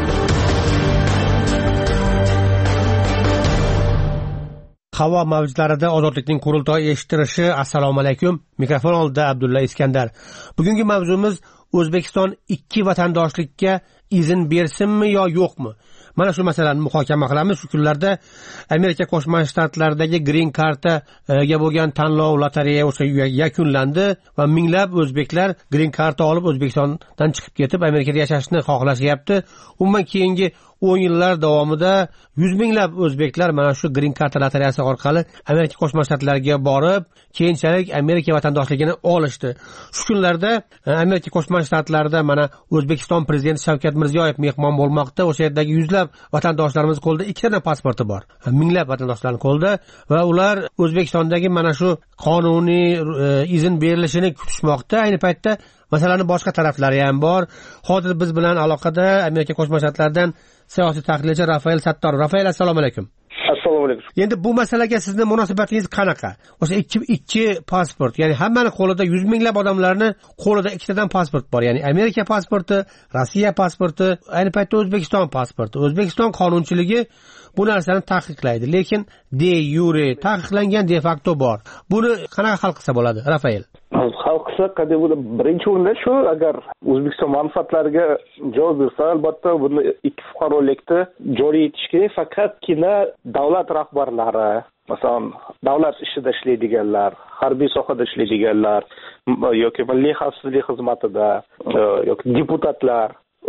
Havo mavjlarida ozodlikning qurultoy eshittirishi. Assalomu alaykum. Mikrofon oldida Abdulla Iskandar. Bugungi mavzumiz O'zbekiston ikki vatandoshlikka izn bersinmi yo yo'qmi? Mana shu masalani muhokama qilamiz. Shu kunlarda Amerika Qo'shma Shtatlaridagi Green Cardga bo'lgan tanlov lotereya o'sha yakunlandi va minglab o'zbeklar Green Card olib O'zbekistondan chiqib ketib Amerikada yashashni xohlashyapti. Umuman keyingi o'n yillar davomida yuz minglab o'zbeklar mana shu Green Card lotereyasi orqali Amerika Qo'shma Shtatlariga borib, keyinchalik Amerika vatandoshligini olishdi. Shu kunlarda Amerika Qo'shma Shtatlarida mana O'zbekiston prezidenti Shavkat Mirziyoyev mehmon bo'lmoqda. O'sha yerdagi yuzlab vatandoshlarimiz qo'lida ikkita pasporti bor. Minglab vatandoshlarning qo'lida va ular O'zbekistondagi mana shu qonuniy izn berilishini kutishmoqda. Ayni paytda masalani boshqa taraflari ham bor. Hozir biz bilan aloqada Amerika Qo'shma Shtatlaridan siyosiy tahlilchi Rafael Sattorov. Rafael, assalomu alaykum. Assalomu alaykum. Endi bu masalaga sizning munosabatingiz qanaqa? O'sha ikki ikki pasport, ya'ni hammaning qo'lida yuz minglab odamlarni qo'lida ikkitadan pasport bor. Ya'ni Amerika pasporti, Rossiya pasporti, ayni paytda O'zbekiston pasporti. O'zbekiston qonunchiligi bu narsani taqiqlaydi, lekin de yure taqiqlangan de facto bor. Buni qanaqa hal qilsa bo'ladi, Rafael? Hal qilsa, qadimda birinchi o'rinda shu, agar O'zbekiston manfaatlariga javob bersa, albatta buni ikki fuqarolikni joriy etish kerak. Faqatgina davlat rahbarlari, masalan, davlat ishida ishlaydiganlar, harbiy sohada ishlaydiganlar yoki milliy xavfsizlik xizmatida yoki deputatlar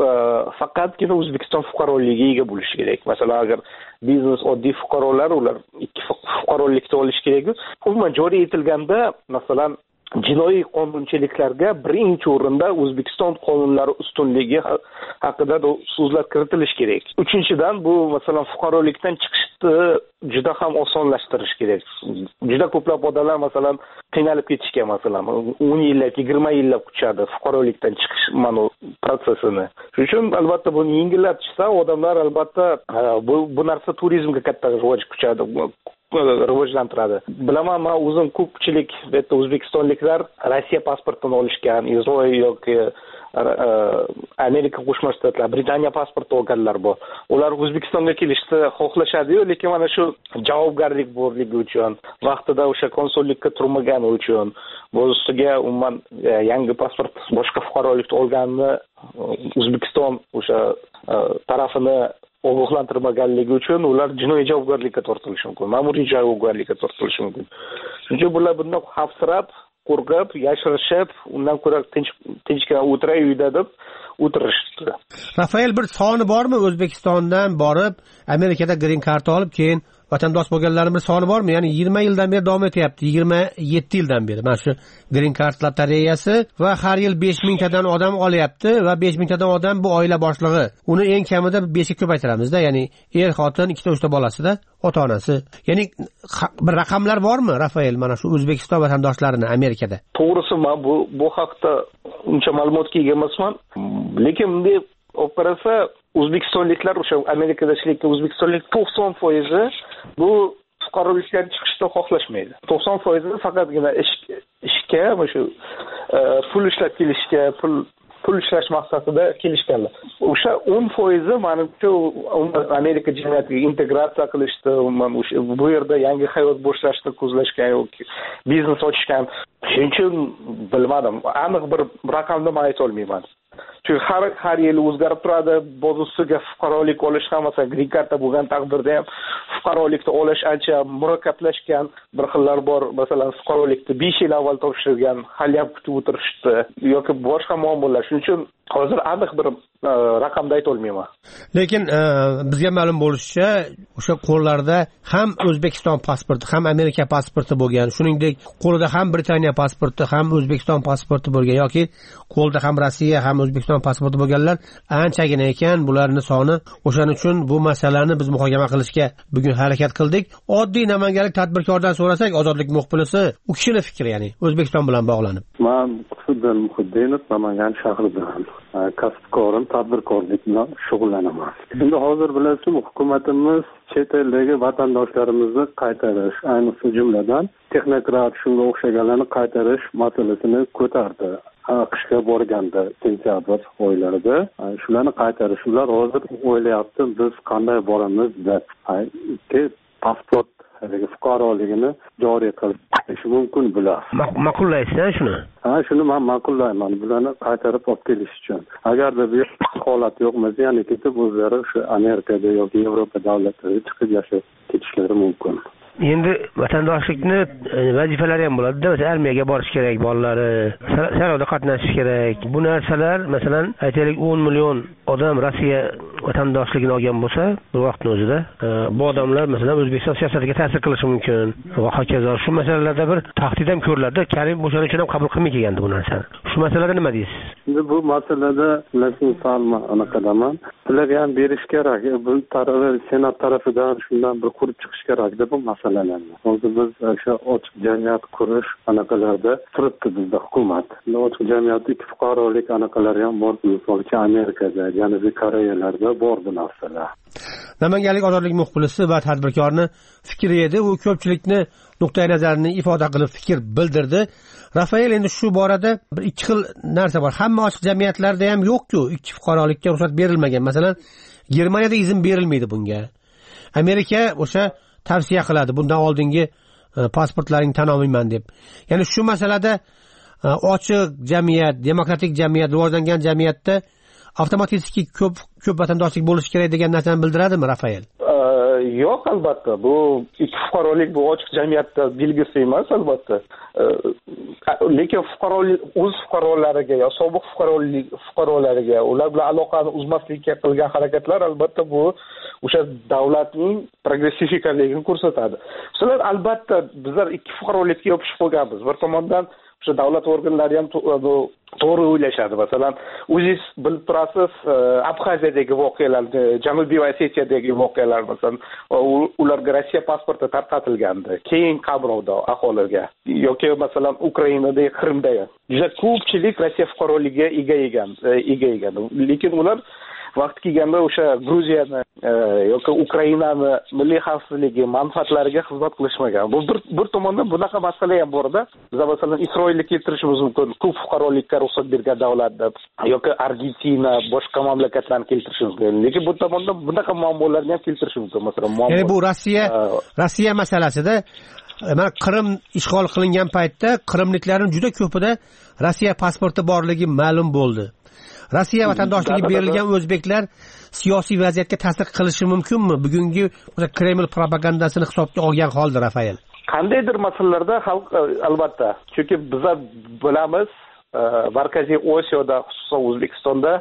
faqatgina O'zbekiston fuqaroligiga ega bo'lishi kerak. Masalan, agar biznes oddiy fuqarolar, ular ikki fuqarolikni olishi kerak. Umuman joriy etilganda, masalan, jinoiy qonunchiliklarga birinchi o'rinda O'zbekiston qonunlari ustunligi haqida so'zlar kiritilishi kerak. Uchinchidan, bu masalan fuqarolikdan chiqishni juda ham osonlashtirish kerak. Juda ko'plab odamlar masalan qiynalib ketishgan, masalan o'n yillab, yigirma yillab kutishadi fuqarolikdan chiqish mana protsessini. Shuning uchun albatta buni yengillatishsa, odamlar albatta bu, bu narsa turizmga katta rivoj kuchadi. rivojlantiradi. Bilaman, men o'zim ko'pchilik bitta o'zbekistonliklar Rossiya pasportini olishgan, Isroil yoki Amerika Qo'shma Shtatlar, Britaniya pasporti olganlar bor. Ular O'zbekistonga kelishni xohlashadi-yu, lekin mana shu javobgarlik borligi uchun, vaqtida o'sha konsullikka turmagani uchun, bu ustiga umuman yangi pasport, boshqa fuqarolikni olganini O'zbekiston o'sha tarafini ogohlantirmaganligi uchun ular jinoiy javobgarlikka tortilishi mumkin, ma'muriy javobgarlikka tortilishi mumkin. Chunki bular bundan xavfsirab, qo'rqib, yashirishib, undan ko'ra tinch tinchgina o'tiray uyda deb o'tirishdi. Rafael, bir soni bormi O'zbekistondan borib Amerikada green card olib keyin vatandosh bo'lganlarning bir soni bormi? Ya'ni yigirma yildan beri davom etyapti. yigirma yetti yildan beri mana shu green card lotereyasi va har yil besh mingtadan odam olyapti va besh mingtadan odam bu oila boshlig'i. Uni eng kamida beshga ko'paytiramizda, ya'ni er, xotin, ikkita uchta bolasida ota-onasi. Ya'ni bir raqamlar bormi, Rafael, mana shu O'zbekiston vatandoshlarini Amerikada? To'g'risi, men bu bu haqda uncha ma'lumotga ega emasman. Lekin bunday olib qarasa, o'zbekistonliklar o'sha Amerikada ishlayotgan o'zbekistonlik to'qson foizi bu fuqarolikdan chiqishni xohlashmaydi. to'qson foizi faqatgina ish ishga, o'sha pul ishlab kelishga, pul pul ishlash maqsadida kelishganlar. O'sha o'n foizi menimcha Amerika jamiyatiga integratsiya qilishdi, o'sha bu yerda yangi hayot boshlashni ko'zlashgan yoki biznes ochishgan. Shuning uchun bilmadim. Aniq bir raqamni men ayta olmayman. Chunki har har yil o'zgarib turadi. Boz ustiga fuqarolik olish ham, masalan, green cardda bo'lgan taqdirda ham fuqarolikni olish ancha murakkablashgan. Bir xillar bor, masalan, fuqarolikni besh yil avval topshirgan, hali ham kutib o'tirishdi yoki boshqa muammolar. Shuning uchun hozir aniq bir raqamda ayta olmayman. Lekin bizga ma'lum bo'lishicha, o'sha qo'llarda ham O'zbekiston pasporti, ham Amerika pasporti bo'lgan, shuningdek qo'lida ham Britaniya pasporti, ham O'zbekiston pasporti bo'lgan yoki qo'lda ham Rossiya, ham O'zbekiston pasporti bo'lganlar anchagina ekan. Bularning soni, o'shaning uchun bu masalani biz muhokama qilishga bugun harakat qildik. Oddiy namanganlik tadbirkordan so'rasak, Ozodlik muxbirisi, u kishining fikri, ya'ni O'zbekiston bilan bog'lanib. Men Qutbiddin Muhiddinov, Namangan shahridan kasbkorim, tadbirkorlik bilan shug'ullanaman. Endi hozir bilasizmi, hukumatimiz chet eldagi vatandoshlarimizni qaytarish, ayniqsa jumladan texnokrat shunga o'xshaganlarni qaytarish masalasini ko'tardi. Qishga borganda sentyabr oylarida shularni qaytarish, ular hozir o'ylayapti biz qanday boramiz deb. Pasport fuqaroligini joriy qilish mumkin bular. Ma'qullaysiz shuni? Ha, shuni men ma'qullayman. Bularni qaytarib olib kelish uchun. Agarda bu holat yo'q bo'lsa, ya'ni ketib o'zlari shu Amerikada yoki Yevropa davlatlarida chiqib yashab ketishlari mumkin. Endi vatandoshlikni vazifalari ham bo'ladi-da, masalan, armiyaga borish kerak bolalari, saylovda qatnashish kerak. Bu narsalar, masalan, aytaylik o'n million odam Rossiya vatandoshligini olgan bo'lsa, bir vaqtning o'zida, bu odamlar masalan O'zbekiston siyosatiga ta'sir qilishi mumkin va hokazo. Shu masalalarda bir tahdid ham ko'riladi. Karim o'shaning uchun ham qabul qilmay kelgandi bu narsani. Shu masalada nima deysiz? Endi bu masalada bilasizmi, salma anaqadaman. Sizlarga ham berish kerak. Bu tarafı senat tarafidan shundan bir qurib chiqish kerak deb bu masalalarni. Hozir biz o'sha ochiq jamiyat qurish anaqalarda turibdi bizda hukumat. Ochiq jamiyat ikki fuqarolik anaqalari ham bor. Masalan, Amerikada, Janubiy Koreyalarda bor bu narsalar. Namanganlik Ozodlik muxbirisi va tadbirkorni fikri edi. U ko'pchilikni nuqtai nazarini ifoda qilib fikr bildirdi. Rafael, endi shu borada bir ikki xil narsa bor. Hamma ochiq jamiyatlarda ham yo'q-ku, ikki fuqarolikka ruxsat berilmagan. Masalan, Germaniyada izn berilmaydi bunga. Amerika o'sha tavsiya qiladi, bundan oldingi pasportlaringni tan olmayman deb. Ya'ni shu masalada ochiq jamiyat, demokratik jamiyat, rivojlangan jamiyatda avtomatik ko'p ko'p vatandoshlik bo'lishi kerak degan narsani bildiradimi, Rafael? Yo'q, albatta. Bu ikki fuqarolik bu ochiq jamiyatda belgisi emas, albatta. Lekin fuqarolik o'z fuqarolariga yo sobiq fuqarolik fuqarolariga ular bilan aloqani uzmaslikka qilgan harakatlar albatta bu o'sha davlatning progressiv ekanligini ko'rsatadi. Sizlar albatta bizlar ikki fuqarolikka yopishib qolganmiz. Bir tomondan o'sha davlat organlari ham to'g'ri o'ylashadi. Masalan, o'zingiz bilib turasiz, Abxaziyadagi voqealar, Janubiy Osetiyadagi voqealar, masalan, ularga Rossiya pasporti tarqatilgandi. Keyin qamrovda aholiga yoki masalan Ukrainada, Qrimda juda ko'pchilik Rossiya fuqaroligiga ega ekan, ega ekan. Lekin ular vaqt kelganda o'sha Gruziyani yoki Ukrainani milliy xavfsizligi manfaatlariga xizmat qilishmagan. Bu bir bir tomondan bunaqa masala ham bor-da. Biz masalan Isroilni keltirishimiz mumkin, ko'p fuqarolikka ruxsat bergan davlatda yoki Argentina, boshqa mamlakatlarni keltirishimiz mumkin. Lekin bu tomondan bunaqa muammolarni ham keltirish mumkin. Masalan, muammo. Ya'ni bu Rossiya Rossiya masalasida mana Qrim ishg'ol qilingan paytda Qrimliklarning juda ko'pida Rossiya pasporti borligi ma'lum bo'ldi. Rossiya vatandoshligiga berilgan o'zbeklar siyosiy vaziyatga ta'sir qilishi mumkinmi? Bugungi o'sha Kreml propagandasini hisobga olgan holda, Rafael. Qandaydir masalalarda xalq albatta, chunki biz bilamiz, Markaziy Osiyoda, xususan O'zbekistonda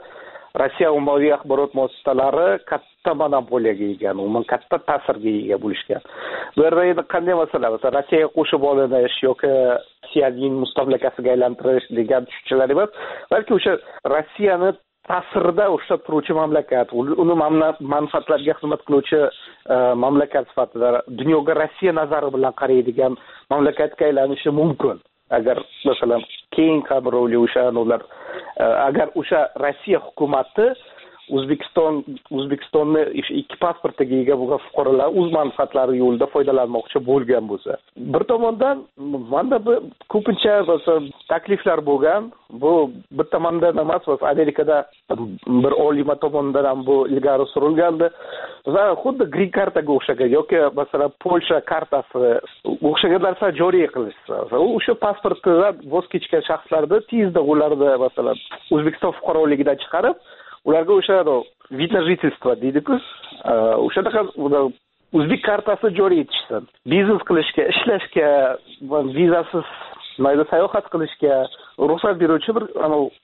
Rossiya ommaviy axborot vositalari katta monopoliyaga ega, umuman katta ta'sirga ega bo'lishgan. Bu yerda endi qanday masala, masalan, Rossiyaga qo'shib olinish yoki Rossiyaning mustamlakasiga aylantirish degan tushunchalar emas, balki o'sha Rossiyani ta'sirida ushlab turuvchi mamlakat, uni manfaatlariga xizmat qiluvchi mamlakat sifatida dunyoga Rossiya nazari bilan qaraydigan mamlakatga aylanishi mumkin. Agar masalan keng qamrovli o'sha ular agar o'sha Rossiya hukumati O'zbekiston O'zbekistonni ikki pasportiga ega bo'lgan fuqarolar o'z manfaatlari yo'lida foydalanmoqchi bo'lgan bo'lsa, bir tomondan menda ko'pincha takliflar bo'lgan, bu bir tomondan emas, Amerikada bir olima tomonidan ham bu ilgari surilgandi. Va xuddi green kartaga o'xshagan yoki masalan Polsha kartasi o'xshagan narsa joriy qilishsa, o'sha pasportdan voz kechgan shaxslarni tezda ularni masalan O'zbekiston fuqaroligidan chiqarib ularga o'sha vид на жительство deydi-ku, o'shanaqa o'zbek kartasi joriy etishsin. Biznes qilishga, ishlashga, vizasiz mayda sayohat qilishga ruxsat beruvchi bir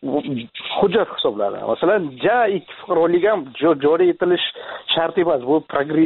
hujjat hisoblanadi. Masalan, ja ikki fuqarolik ham joriy etilish shart emas. Bu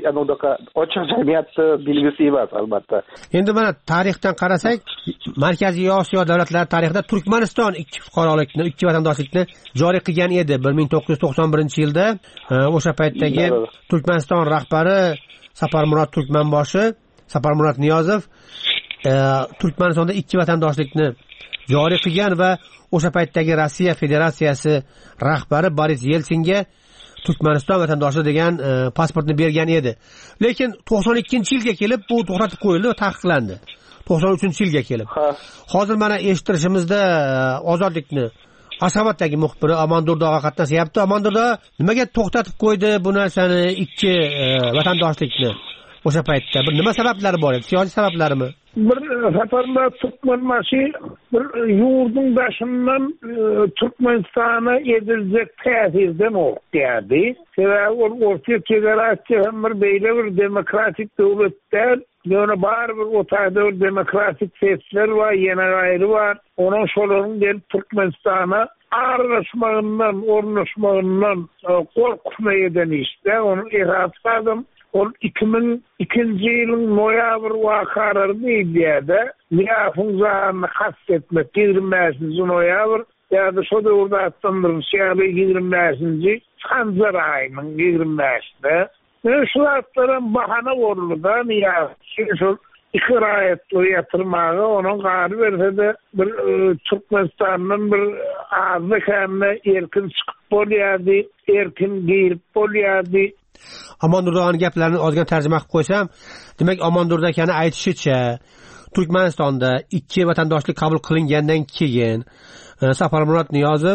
ochiq jamiyatni belgisi emas, albatta. Endi mana tarixdan qarasak, Markaziy Osiyo davlatlari tarixida Turkmaniston ikki fuqarolikni, ikki vatandoshlikni joriy qilgan edi. ming to'qqiz yuz to'qson birinchi yilda o'sha paytdagi Turkmaniston rahbari Saparmurod Turkmanboshi, Saparmurod Niyozov Turkmanistonda ikki vatandoshlikni joriy qilgan va o'sha paytdagi Rossiya Federatsiyasi rahbari Boris Yelsinga Turkmaniston vatandoshi degan pasportni bergan edi. Lekin to'qson ikkinchi yilga kelib bu to'xtatib qo'yildi va taqiqlandi. to'qson uchinchi yilga kelib. Hozir mana eshittirishimizda Ozodlikni Ashxobodagi muxbiri Amandurdog'a qatnashyapti. Amandurdo nimaga to'xtatib qo'ydi bu narsani, ikki vatandoshlikni? O'sha paytda bir nima sabablari bor edi? Siyosiy sabablarimi? Bir safarda Turkmenbaşı bir yurdun başından Türkmenistan'a edilecek tesirden okuyardı. Sebebi ortaya federasyon bir böyle bir demokratik devletler, yani var bir otayda bir demokratik sesler var, yeni gayrı var. Onun şoların gelip Türkmenistan'a arlaşmağından, ornaşmağından korkutma eden işte. Onu ihatladım. O iki bin ikinci yılın noyabr vakalarını idiyada niyafın zahanını kastetmek yirmi beşinci noyabr ya da şu da orada attandırmış ya da yirmi beşinci Sancar ayının yirmi beşinde ve şu atların bahane vurulu da niyafın şimdi şu iki rayetli yatırmağı onun karı verse de bir e, Türkmenistan'ın bir ağzı kendine erkin çıkıp oluyordu, erkin giyip oluyordu. Amandurdo'ning gaplarini ozgina tarjima qilib qo'ysam, demak Amandurdo akani aytishicha, Turkmanistonda ikki vatandoshlik qabul qilingandan keyin Saparmurod Niyozov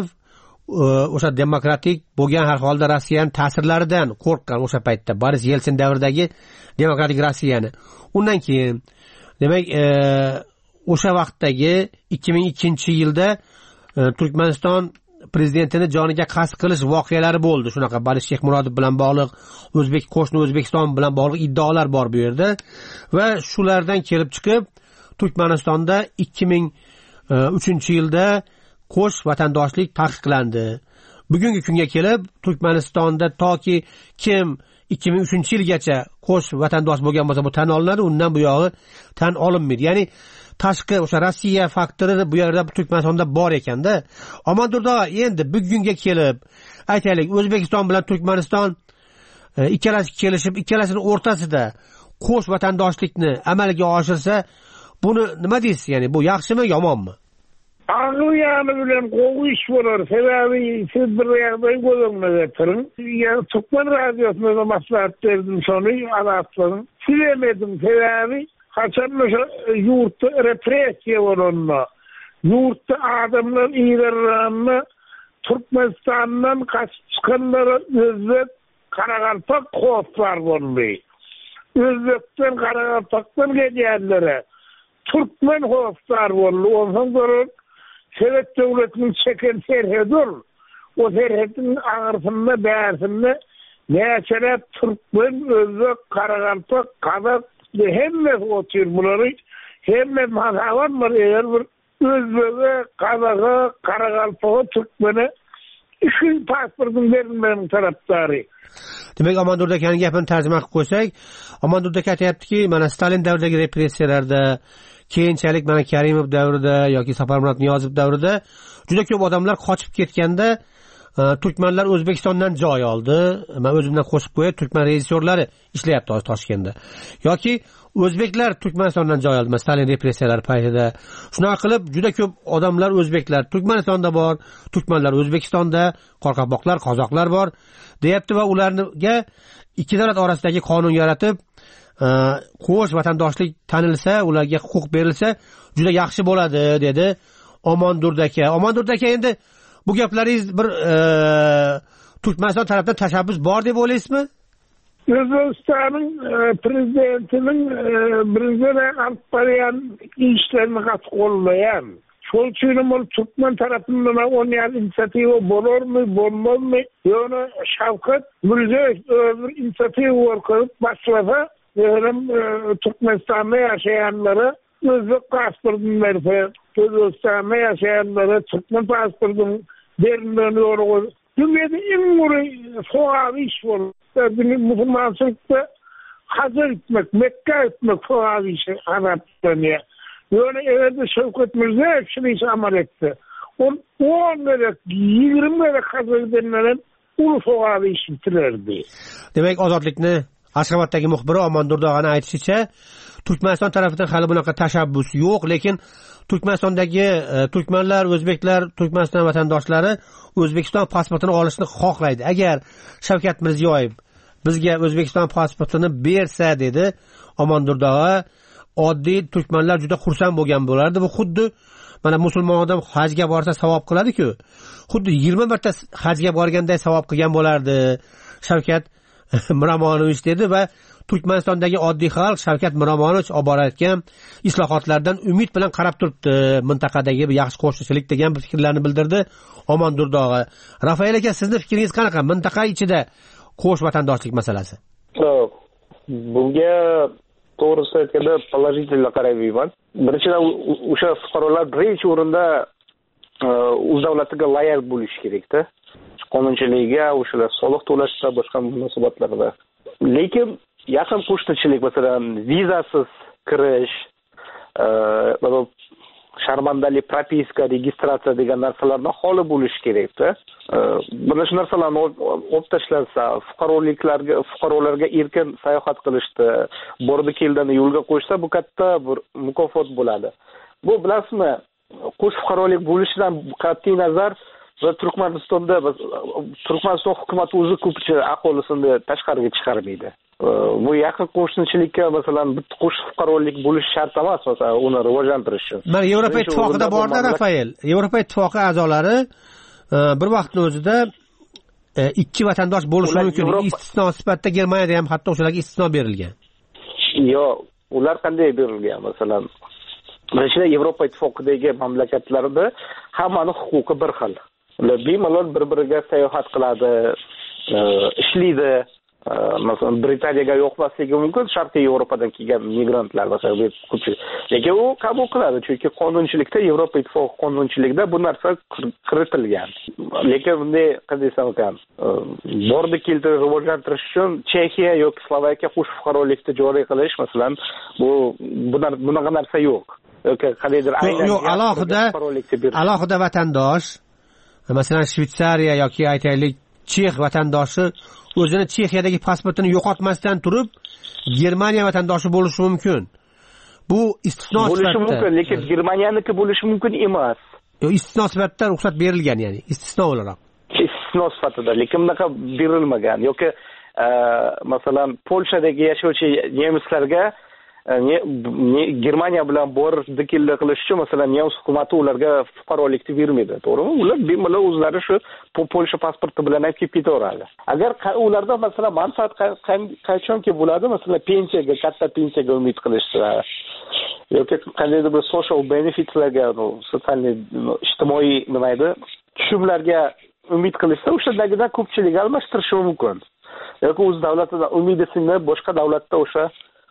o'sha demokratik bo'lgan har holda Rossiyaning ta'sirlaridan qo'rqqan o'sha paytda Boris Yelsin davridagi demokratik Rossiyani. Undan keyin demak o'sha vaqtdagi ikki ming ikkinchi yilda Turkmaniston prezidentini joniga qasd qilish voqealari bo'ldi. Shunaqa Boris Shexmurodov bilan bog'liq, O'zbek qo'shni O'zbekiston bilan bog'liq iddaolar bor bu yerda va shulardan kelib chiqib Turkmanistonda ikki ming uchinchi yilda qo'sh vatandoshlik taqiqlandi. Bugungi kunga kelib Turkmanistonda toki kim ikki ming uchinchi yilgacha qo'sh vatandosh bo'lgan bo'lsa bu tan olinadi, undan bu yog'i tan olinmaydi. Ya'ni tashqi o'sha Rossiya faktori bu yerda Turkmanistonda bor ekanda. Amandurdo endi bugunga kelib aytaylik, O'zbekiston bilan Turkmaniston ikkalasi kelishib, ikkalasining o'rtasida qo'sh vatandoshlikni amalga oshirsa, buni nima deysiz? Ya'ni bu yaxshimi, yomonmi? Ağlı yanı bilen qo'u iş bo'lar. Sebebi siz bir yaqday qo'yinglar getirin. Yani Türkmen radyosuna da maslahat berdim şonu, anlatmadım. Silemedim sebebi kaçan yurtta represiya var onunla. Yurtta adamlar iyilerlerine Türkmenistan'dan kaçıp çıkanlara Özbek Karakalpak korklar bulunmuyor. Özbek'ten Karakalpak'tan gelyenlere Türkmen korklar bulunuyor. Ondan sonra Sovet devletinin çeken serhedur. O serhedin ağırfında, değersinde mesela Türkmen, Özbek, Karakalpak, Kazak hemme oturuyor bunları. Hemme mazhavan var eğer bir Özbek'e, Kazak'a, Karakalpak'a, Türkmen'e ishi pasportini berilmagan tarafdori. Demak, Omondur akaning gapini tarjima qilib qo'ysak, Omondur aka aytayaptiki, mana Stalin davridagi repressiyalarda, keyinchalik mana Karimov davrida yoki Safarmurod Niyozov davrida juda ko'p odamlar qochib ketganda turkmanlar O'zbekistondan joy oldi. Men o'zimdan qo'shib qo'yay, turkman rejissyorlari ishlayapti Toshkentda. Yoki o'zbeklar Turkmanistondan joy oldi, Stalin repressiyalari paytida. Shunaqa qilib juda ko'p odamlar o'zbeklar Turkmanistonda bor, turkmanlar O'zbekistonda, qoraqalpoqlar, qozoqlar bor, deyapti va ularga ikki davlat orasidagi qonun yaratib, qo'sh vatandoshlik tanilsa, ularga huquq berilsa, juda yaxshi bo'ladi, dedi Omondur aka. Omondur aka, endi bu gaplaringiz bir e, Turkmaniston tarafdan tashabbus bor deb o'ylaysizmi? O'zbekistonning prezidentining birinchi Alpariyan ishlarini qattiq qo'llagan. Şol üçün Türkmen tarafından oynayan inisiyativa bo'larmi, bo'lmaymi? Yani Şavkat Mirziyoyev bir inisiyativa orqali başlasa, hem Türkmenistan'da yaşayanlara Özbek pasportunu verip, Özbekistan'da yaşayanlara Türkmen pasportunu verilmeni doğru. Dünyada en mühim soğağı iş var. Müslümanlıkta hazır etmek, Mekke etmek soğağı işi Arap'tan ya. Yani evde Şevket Mirziyoyev şimdi amal etti. on merak, yigirma merak hazır edenlerin ulu soğağı iş bitirirdi. Demek ozodlikni Ashxoboddagi muxbiri Omondur Dog'ani aytishicha, Turkmaniston tarafidan hali bunaqa tashabbus yo'q, lekin Turkmanistondagi e, turkmanlar, o'zbeklar, Turkmaniston vatandoshlari O'zbekiston pasportini olishni xohlaydi. Agar Shavkat Mirziyoyev bizga O'zbekiston pasportini bersa, dedi Omondur Dog'a, oddiy turkmanlar juda xursand bo'lgan bo'lardi. Bu xuddi mana musulmon odam hajga borsa savob qiladi-ku, xuddi yigirma marta hajga borganday savob qilgan bo'lardi Shavkat Miromonovich, dedi va Turkmanistondagi oddiy xalq Shavkat Miromonovich olib borayotgan islohotlardan umid bilan qarab turibdi, mintaqadagi bir yaxshi qo'shnichilik degan fikrlarni bildirdi Omondur Dog'a. Rafael aka, sizning fikringiz qanaqa mintaqa ichida qo'sh vatandoshlik masalasi? Bunga to'g'risi aytganda положительно qarayman. Birinchidan o'sha fuqarolar birinchi o'rinda o'z davlatiga loyal bo'lishi kerak-da. Qonunchiligiga, o'shalar soliq to'lashda, boshqa munosabatlarda. Lekin yaqin qo'shnichilik, masalan, vizasiz kirish, sharmandalik, propiska, registratsiya degan narsalardan xoli bo'lish kerak-da. Mana shu narsalarni olib tashlansa, fuqaroliklarga, fuqarolarga erkin sayohat qilishdi, bordi keldini yo'lga qo'ysa, bu katta bir mukofot bo'ladi. Bu bilasizmi, qo'sh fuqarolik bo'lishidan qat'iy nazar va Turkmanistonda Turkmaniston hukumati o'zi ko'pchilik aholisini tashqariga chiqarmaydi. Bu yaqin qo'shnichilikka masalan bitta qo'sh fuqarolik bo'lish shart emas, masalan, uni rivojlantirish uchun. Mana Yevropa ittifoqida borda Rafael, Yevropa ittifoqi a'zolari bir vaqtning o'zida ikki vatandosh bo'lishi mumkin. Istisno sifatida Germaniyada ham hatto o'shalarga istisno berilgan. Yo'q, ular qanday berilgan? Masalan, birinchidan Yevropa ittifoqidagi mamlakatlarda hammaning huquqi bir xil. Ular bemalol bir-biriga sayohat qiladi, ishlaydi. Masalan, Britaniyaga yo'qmasligi mumkin Sharqiy Yevropadan kelgan migrantlar, masalan, ko'pchilik. Lekin u qabul qiladi, chunki qonunchilikda, Yevropa ittifoqi qonunchiligida bu narsa kiritilgan. Lekin bunday qadesam ekan, bordi keldi rivojlantirish uchun Chexiya yoki Slovakiya qo'sh fuqarolikni joriy qilish, masalan, bu bunaqa narsa yo'q. Yoki qandaydir aynan yo'q, alohida alohida vatandosh, masalan, Shvetsariya yoki aytaylik Chex vatandoshi o'zini Chexiyadagi pasportini yo'qotmasdan turib Germaniya vatandoshi bo'lishi mumkin. Bu istisno sifatida bo'lishi mumkin, lekin Germaniyaniki bo'lishi mumkin emas. Yo'q, istisno sifatida ruxsat berilgan, ya'ni istisno o'laroq. Istisno sifatida, lekin bunaqa berilmagan. Yoki masalan, Polshadagi yashovchi nemislarga Germaniya bilan bordi keldi qilish uchun masalan nemis hukumati ularga fuqarolikni bermaydi, to'g'rimi? Ular bemalol o'zlari shu Polsha pasporti bilan ham kelib ketaveradi. Agar ularda masalan manfaat qachonki bo'ladi, masalan pensiyaga, katta pensiyaga umid qilishsa yoki qandaydir bir social benefitslarga, sotsial ijtimoiy nima edi, tushumlarga umid qilishsa, o'shadagidan ko'pchilik almashtirishi mumkin. Yoki o'z davlatidan umidi sinib boshqa davlatda o'sha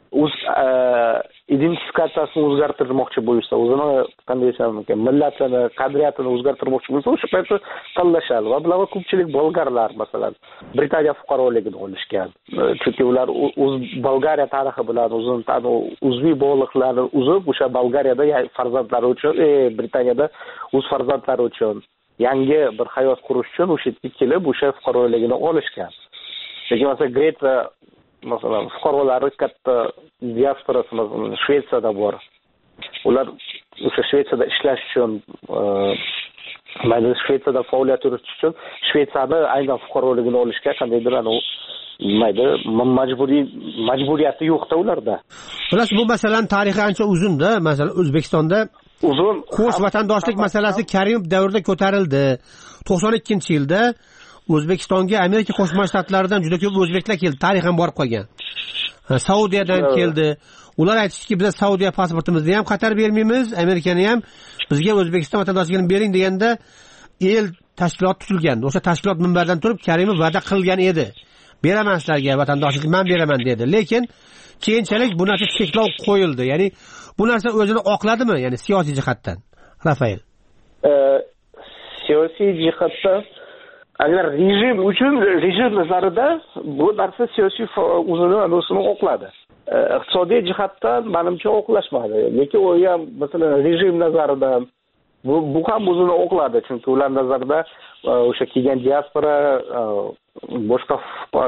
o'z identifikatsiyasini o'zgartirmoqchi bo'lsa, o'zini qanday desam mumkin, millatini, qadriyatini o'zgartirmoqchi bo'lsa, o'sha paytda tanlashadi. Va bular ko'pchilik bolgarlar, masalan, Britaniya fuqaroligini olishgan. Chunki ular o'z Bolgariya tarixi bilan o'zini uzviy bog'liqlarni uzib, o'sha Bolgariyada farzandlari uchun, e, Britaniyada o'z farzandlari uchun yangi bir hayot qurish uchun o'sha yerga kelib, o'sha fuqaroligini olishgan. Lekin masalan, Gretsiya masalan, fuqarolari katta diasporasi masalan Shvetsiyada bor. Ular o'sha Shvetsiyada ishlash uchun, mayli Shvetsiyada faoliyat yuritish uchun Shvetsiyada aynan fuqaroligini olishga qandaydir anavi mayli majburiy majburiyati yo'qda ularda. Xullas, bu masalan tarixi ancha uzun-da. Masalan, O'zbekistonda uzun qo'sh vatandoshlik masalasi Karimov davrida ko'tarildi. to'qson ikkinchi yilda O'zbekistonga Amerika Qo'shma Shtatlaridan juda ko'p o'zbeklar keldi, tarixan borib qolgan. Saudiyadan keldi. Ular aytishdiki, biz Saudiya pasportimizni ham Qatar bermaymiz, Amerikani ham bizga O'zbekiston vatandoshligini bering deganda el tashkilot tuzilgan. O'sha tashkilot minbardan turib Karimov va'da qilgan edi. Beraman sizlarga vatandoshlikni, men beraman dedi. Lekin keyinchalik bu narsa cheklov qo'yildi. Ya'ni bu narsa o'zini oqladimi, ya'ni siyosiy jihatdan? Rafael. Siyosiy jihatdan agar rejim uchun rejim nazarida bu narsa siyosiy o'zini o'zini oqladi. Iqtisodiy jihatdan menimcha oqlashmadi. Lekin u ham masalan rejim nazaridan bu bu ham o'zini oqladi, chunki ular nazarida o'sha kelgan diaspora boshqa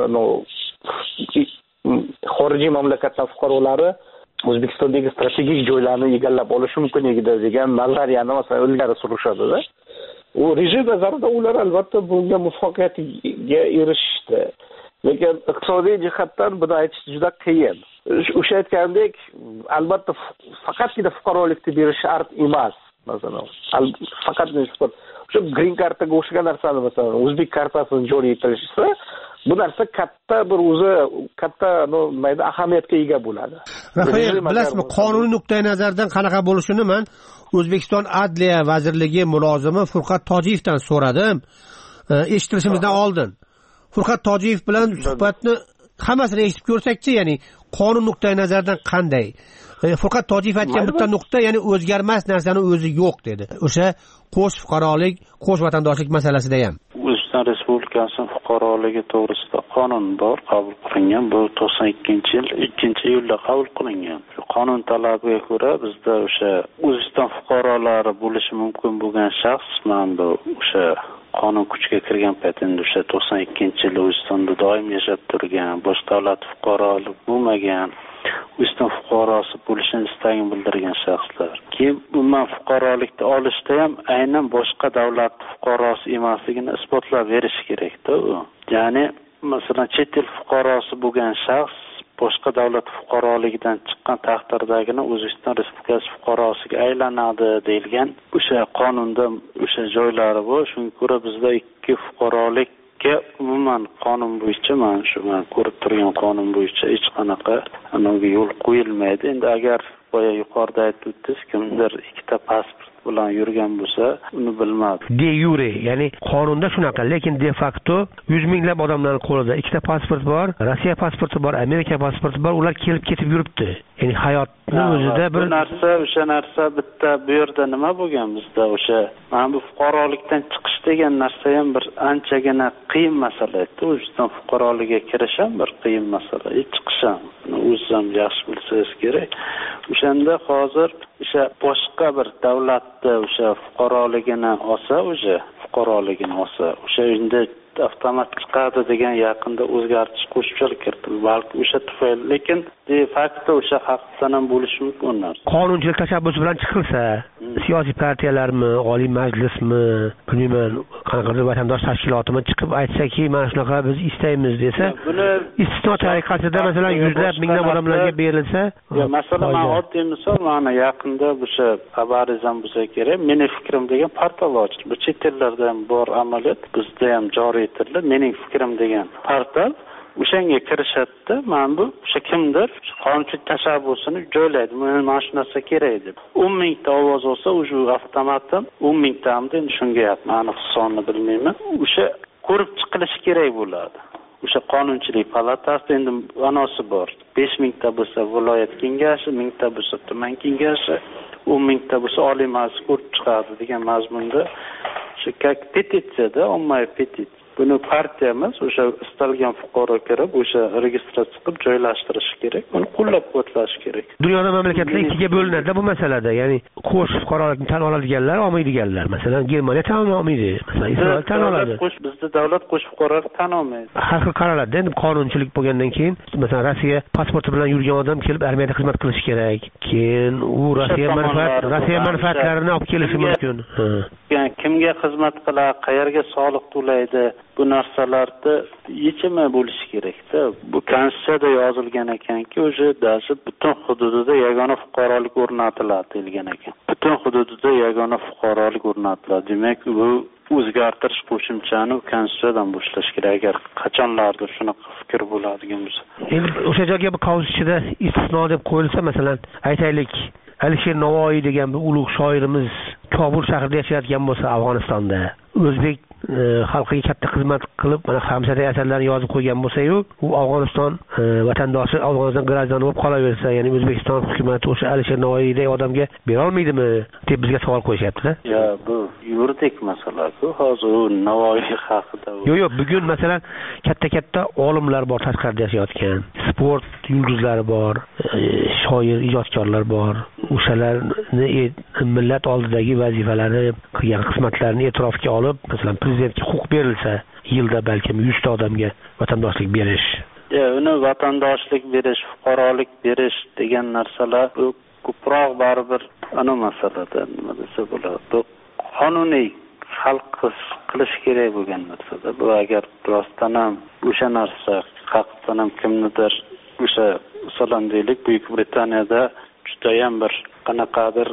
xorijiy mamlakatlar fuqarolari O'zbekistondagi strategik joylarni egallab olishi mumkin edi degan nazariyani masalan ilgari surishadi-da. U rejim nazarida ular albatta bunga muvaffaqiyatga erishdi. Lekin iqtisodiy jihatdan buni aytish juda qiyin. O'sha aytgandek, albatta faqatgina fuqarolikni berish shart emas. Masalan, faqat nisbat o'sha green cardga o'xshagan narsani masalan o'zbek kartasini joriy etishsa, bu narsa katta bir o'zi katta mayda ahamiyatga ega bo'ladi. Rafael, bilasizmi, qonuniy nuqtai nazardan qanaqa bo'lishini men O'zbekiston Adliya vazirligi mulozimi Furqat Tojiyevdan so'radim. Eshitilishimizdan oldin. Furqat Tojiyev bilan suhbatni hammasini eshitib ko'rsakchi, ya'ni qonun nuqtai nazardan qanday? Furqat Tojiyev aytgan bitta nuqta, ya'ni o'zgarmas narsani o'zi yo'q dedi. O'sha qo'sh fuqarolik, qo'sh vatandoshlik masalasida ham. O'zbekiston Respublikasining fuqaroligi to'g'risida qonun bor, qabul qilingan. Bu to'qson ikkinchi yil ikkinchi iyulda qabul qilingan. Shu qonun talabiga ko'ra bizda o'sha O'zbekiston fuqarolari bo'lishi mumkin bo'lgan shaxs mana bu o'sha qonun kuchga kirgan paytda o'sha to'qson ikkinchi yilda O'zbekistonda doim yashab turgan, boshqa davlat fuqaroligi bo'lmagan, O'zbekiston fuqarosi bo'lishini istagini bildirgan shaxslar. Keyin umuman fuqarolikni olishda ham aynan boshqa davlat fuqarosi emasligini isbotlab berish kerak-da u. Ya'ni masalan chet el fuqarosi bo'lgan shaxs boshqa davlat fuqaroligidan chiqqan taqdirdagina O'zbekiston Respublikasi fuqarosiga aylanadi deyilgan o'sha qonunda o'sha joylari bor. Shunga ko'ra bizda ikki fuqarolik ga umuman qonun bo'yicha mana shu men ko'rib turgan qonun bo'yicha hech qanaqa anaga yo'l qo'yilmaydi. Endi agar boya yuqorida aytib o'tdingiz, kimdir ikkita pasport bilan yurgan bo'lsa, uni bilmadi. De yure, ya'ni qonunda shunaqa, lekin de facto yuz minglab odamlarning qo'lida ikkita pasport bor, Rossiya pasporti bor, Amerika pasporti bor, ular kelib ketib yuribdi. Ya'ni hayotni o'zida bir narsa, o'sha narsa bitta bu yerda nima bo'lgan bizda o'sha mana bu fuqarolikdan chiqish degan narsa ham bir anchagina qiyin masala edi. O'zbekiston fuqaroligiga kirish ham bir qiyin masala, chiqish ham. O'zingiz ham yaxshi bilsangiz kerak. O'shanda hozir o'sha boshqa bir davlatda o'sha fuqaroligini olsa, o'sha fuqaroligini olsa, o'sha endi avtomat chiqadi degan yaqinda o'zgartirish qo'shimchalar kiritildi. Balki o'sha tufayli, lekin de facto o'sha haqiqatan ham bo'lishi mumkin narsa. Qonunchilik tashabbusi bilan chiqilsa, siyosiy partiyalarmi, Oliy Majlismi, bilmayman, qanaqadir vatandosh tashkilotimi chiqib aytsaki, mana shunaqa biz istaymiz desa, buni istisno tariqasida masalan yuzlab, minglab odamlarga berilsa, yo masalan, men oddiy misol, mana yaqinda o'sha xabaringiz ham bo'lsa kerak, Mening fikrim degan portal ochdi. Bu chet ellarda ham bor amaliyot, bizda ham joriy etildi. Mening fikrim degan portal o'shanga kirishadi. Mana bu o'sha kimdir qonunchilik tashabbusini joylaydi. Mana shu narsa kerak deb. o'n mingta ovoz olsa, o'sha avtomatdan o'n mingtamda endi shunga aniq sonni bilmayman. O'sha ko'rib chiqilishi kerak bo'ladi. o'sha qonunchilik palatasida endi anosi bor. besh mingta bo'lsa viloyat kengashi, mingta bo'lsa tuman kengashi, o'n mingta bo'lsa oliy majlis ko'rib chiqadi degan mazmunda shu petitsiyada, ommaviy petitsiya. Buni partiyamiz o'sha istalgan fuqaro kirib, o'sha registratsiya qilib joylashtirishi kerak. Buni qo'llab-quvvatlash kerak. Dunyoda mamlakatlar ikkiga bo'linadi bu masalada. Ya'ni qo'sh fuqarolikni tan oladiganlar, olmaydiganlar. Masalan, Germaniya tan olmaydi. Masalan, Isroil tan oladi. Bizda davlat qo'sh fuqarolik tan olmaydi. Har xil qaraladi. Endi qonunchilik bo'lgandan keyin, masalan, Rossiya pasporti bilan yurgan odam kelib armiyada xizmat qilishi kerak. Keyin u Rossiya manfaat, Rossiya manfaatlarini olib kelishi mumkin. Yani kimga xizmat qiladi, qayerga soliq to'laydi, bu narsalarda yechimi bo'lishi kerak-da. Bu konstitutsiyada yozilgan ekanki, o'sha даже butun hududida yagona fuqarolik o'rnatiladi deyilgan ekan. Butun hududida yagona fuqarolik o'rnatiladi. Demak, bu o'zgartirish qo'shimchani konstitutsiyadan boshlash kerak agar qachonlardir shunaqa fikr bo'ladigan bo'lsa. Endi o'sha joyga bir qavuz ichida istisno deb qo'yilsa, masalan, aytaylik, Alisher Navoiy degan bir ulug' shoirimiz Kobul shahrida yashayotgan bo'lsa, Afg'onistonda o'zbek xalqiga katta xizmat qilib, mana hamshira asarlarni yozib qo'ygan bo'lsa-yu, u Afg'oniston vatandoshi, Afg'oniston grajdani bo'lib qolaversa, ya'ni O'zbekiston hukumati o'sha Alisher Navoiydek odamga bera olmaydimi deb bizga savol qo'yishyapti-da. Ya, bu yuridik masala-ku. Hozir u Navoiy haqida. Yo'q, yo'q, bugun masalan katta-katta olimlar bor tashqarida yashayotgan, sport yulduzlari bor, shoir, ijodkorlar bor. O'shalarni millat oldidagi vazifalari, qilgan xizmatlarini e'tirofga olib, masalan, prezidentga huquq berilsa, yilda balkim yuz ta odamga vatandoshlik berish. Ya, uni vatandoshlik berish, fuqarolik berish degan narsalar bu ko'proq baribir ana masalada nima desa bo'ladi. Bu qonuniy hal qilish kerak bo'lgan narsada. Bu agar rostdan ham o'sha narsa haqiqatan ham kimnidir o'sha masalan deylik, Buyuk Britaniyada judayam bir qanaqadir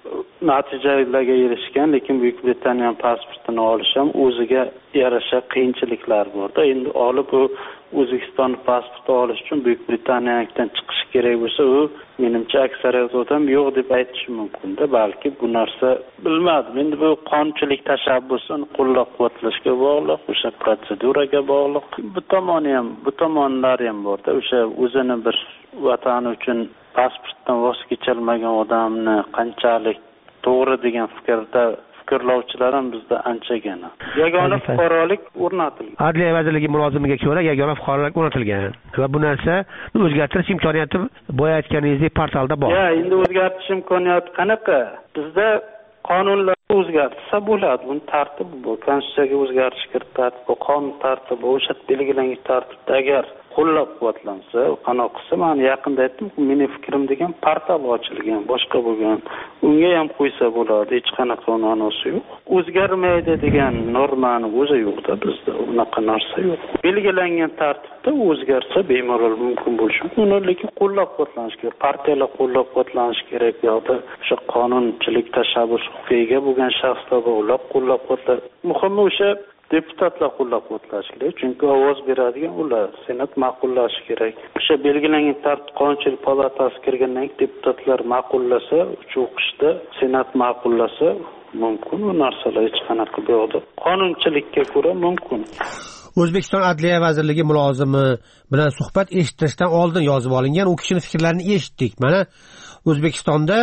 natijalarga erishgan, lekin Buyuk Britaniya pasportini olish ham o'ziga yarasha qiyinchiliklar borda. Endi olib u O'zbekiston pasporti olish uchun Buyuk Britaniyadan chiqish kerak bo'lsa, u menimcha aksariyat odam yo'q deb aytishi mumkin-da. Balki bu narsa bilmadim. Endi bu qonunchilik tashabbusini qo'llab-quvvatlashga bog'liq, o'sha protseduraga bog'liq. Bu tomoni ham, bu tomonlari ham borda. O'sha o'zini bir vatani uchun pasportdan voz kecholmagan odamni qanchalik to'g'ri degan fikrda fikrlovchilar ham bizda anchagina. Yagona fuqarolik o'rnatilgan. Adliya vazirligi mulozimiga ko'ra yagona fuqarolik o'rnatilgan va bu narsa o'zgartirish imkoniyati boya aytganingizdek portalda bor. Ya, endi o'zgartirish imkoniyati qanaqa? Bizda qonunlar o'zgartirsa bo'ladi. Buni tartibi bor. Konstitutsiyaga o'zgartirish kiritadi, bu qonun tartibi, o'sha belgilangan tartibda agar qo'llab-quvvatlansa, qanoq qilsa, men yaqinda aytdim, mening fikrim degan portal ochilgan, boshqa bo'lgan. Unga ham qo'ysa bo'ladi, hech qanaqa ma'nosi yo'q. O'zgarmaydi degan normani o'zi yo'qda bizda, unaqa narsa yo'q. Belgilangan tartibda o'zgarsa bemalol mumkin bo'lishi mumkin, lekin qo'llab-quvvatlanish kerak. Partiyalar qo'llab-quvvatlanish kerak yoki o'sha qonunchilik tashabbus huquqiga bo'lgan shaxslar bo'ylab qo'llab-quvvatlash. Muhimi o'sha deputatlar qo'llab-quvvatlash kerak, chunki ovoz beradigan ular, senat ma'qullashi kerak. O'sha belgilangan tartib qonunchilik palatasi kirgandan keyin deputatlar ma'qullasa, uch o'qishda senat ma'qullasa mumkin. Bu narsalar hech qanaqa yo'qdir. Qonunchilikka ko'ra mumkin. O'zbekiston Adliya vazirligi mulozimi bilan suhbat eshittirishdan oldin yozib olingan u kishining fikrlarini eshitdik. Mana O'zbekistonda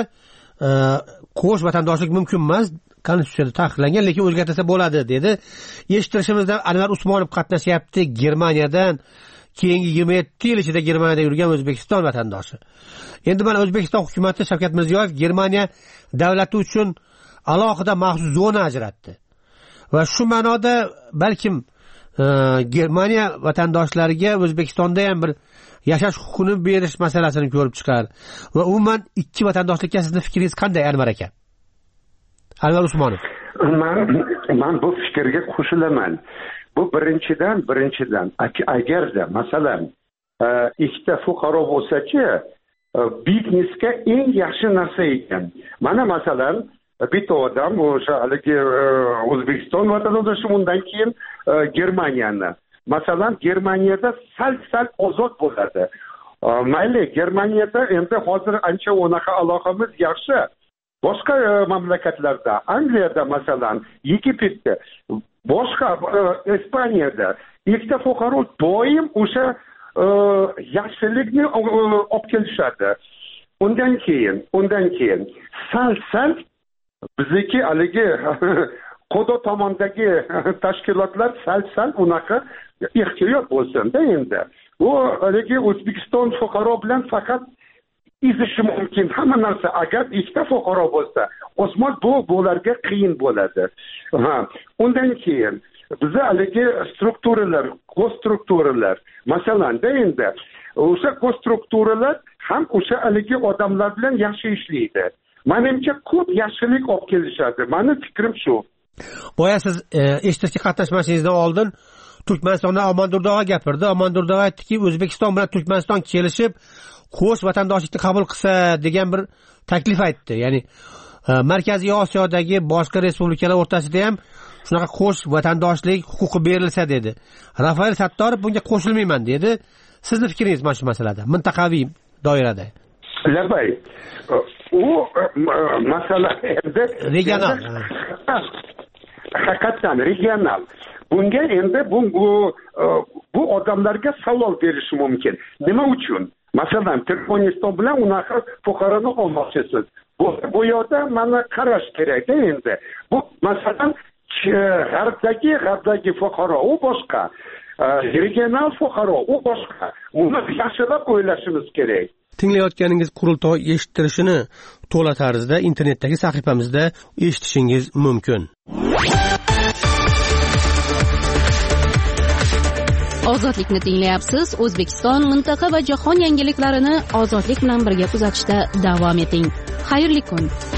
qo'sh vatandoshlik mumkin emas, konstitutsiyada taqiqlangan, lekin o'zgartirsa bo'ladi dedi. Eshittirishimizda Anvar Usmonov qatnashyapti, Germaniyadan. Keyingi yigirma yetti yil ichida Germaniyada yurgan O'zbekiston vatandoshi. Endi mana O'zbekiston hukumatı Shavkat Mirziyoyev Germaniya davlati uchun alohida maxsus zona ajratdi. Va shu ma'noda balkim e, Germaniya vatandoshlariga O'zbekistonda ham bir yashash huquqini berish masalasini ko'rib chiqar. Va umuman ikki vatandoshlikka sizning fikringiz qanday, Anvar aka? Anvar Usmonov. Men men bu fikrga qo'shilaman. Bu birinchidan birinchidan agarda masalan ikkita fuqaro bo'lsa-chi, biznesga eng yaxshi narsa ekan. Mana masalan bitta odam o'sha haligi O'zbekiston vatandoshi, undan keyin Germaniyani. Masalan Germaniyada sal sal ozod bo'ladi. Mayli, Germaniyada endi hozir ancha unaqa aloqamiz yaxshi. Boshqa mamlakatlarda, Angliyada masalan, Yegiptda, boshqa Ispaniyada ikkita fuqaro doim o'sha yaxshilikni olib kelishadi. Undan keyin, undan keyin sal sal bizniki haligi qo'do tomondagi tashkilotlar sal sal unaqa ehtiyot bo'lsin-da endi. U haligi O'zbekiston fuqaro bilan faqat izishi mumkin hamma narsa. Agar ikkita fuqaro bo'lsa, osmon bu bularga qiyin bo'ladi. Ha, undan keyin biza haligi strukturalar, konstrukturalar, masalan, endi o'sha konstrukturalar ham o'sha haligi odamlar bilan yaxshi ishlaydi. Menimcha ko'p yaxshilik olib kelishadi. Mening fikrim shu. Boya siz eshitishga qatnashmasingizdan oldin Turkmanistonda Omondurdo'ga gapirdi. Omondurdo'ga aytdiki, O'zbekiston bilan Turkmaniston kelishib, qo'sh vatandoshlikni qabul qilsa degan bir taklif aytdi. Ya'ni Markaziy Osiyodagi boshqa respublikalar o'rtasida ham shunaqa qo'sh vatandoshlik huquqi berilsa dedi. Rafael Sattorov bunga qo'shilmayman dedi. Sizni fikringiz mana shu masalada, mintaqaviy doirada? Labay. U masala endi regional. Haqiqatan regional. Bunga endi bu bu, bu odamlarga savol berish mumkin. Nima uchun? Masalan, Turkmaniston bilan unaqa fuqaroni olmoqchisiz. Bu bu yerda mana qarash kerak endi. Bu masalan g'arbdagi g'arbdagi fuqaro u boshqa, regional fuqaro u boshqa. Uni yaxshilab o'ylashimiz kerak. Tinglayotganingiz qurultoy eshittirishini to'la tarzda internetdagi sahifamizda eshitishingiz mumkin. Ozodlikni tinglayapsiz. O'zbekiston, mintaqa va jahon yangiliklarini ozodlik bilan birga kuzatishda davom eting. Xayrli kun.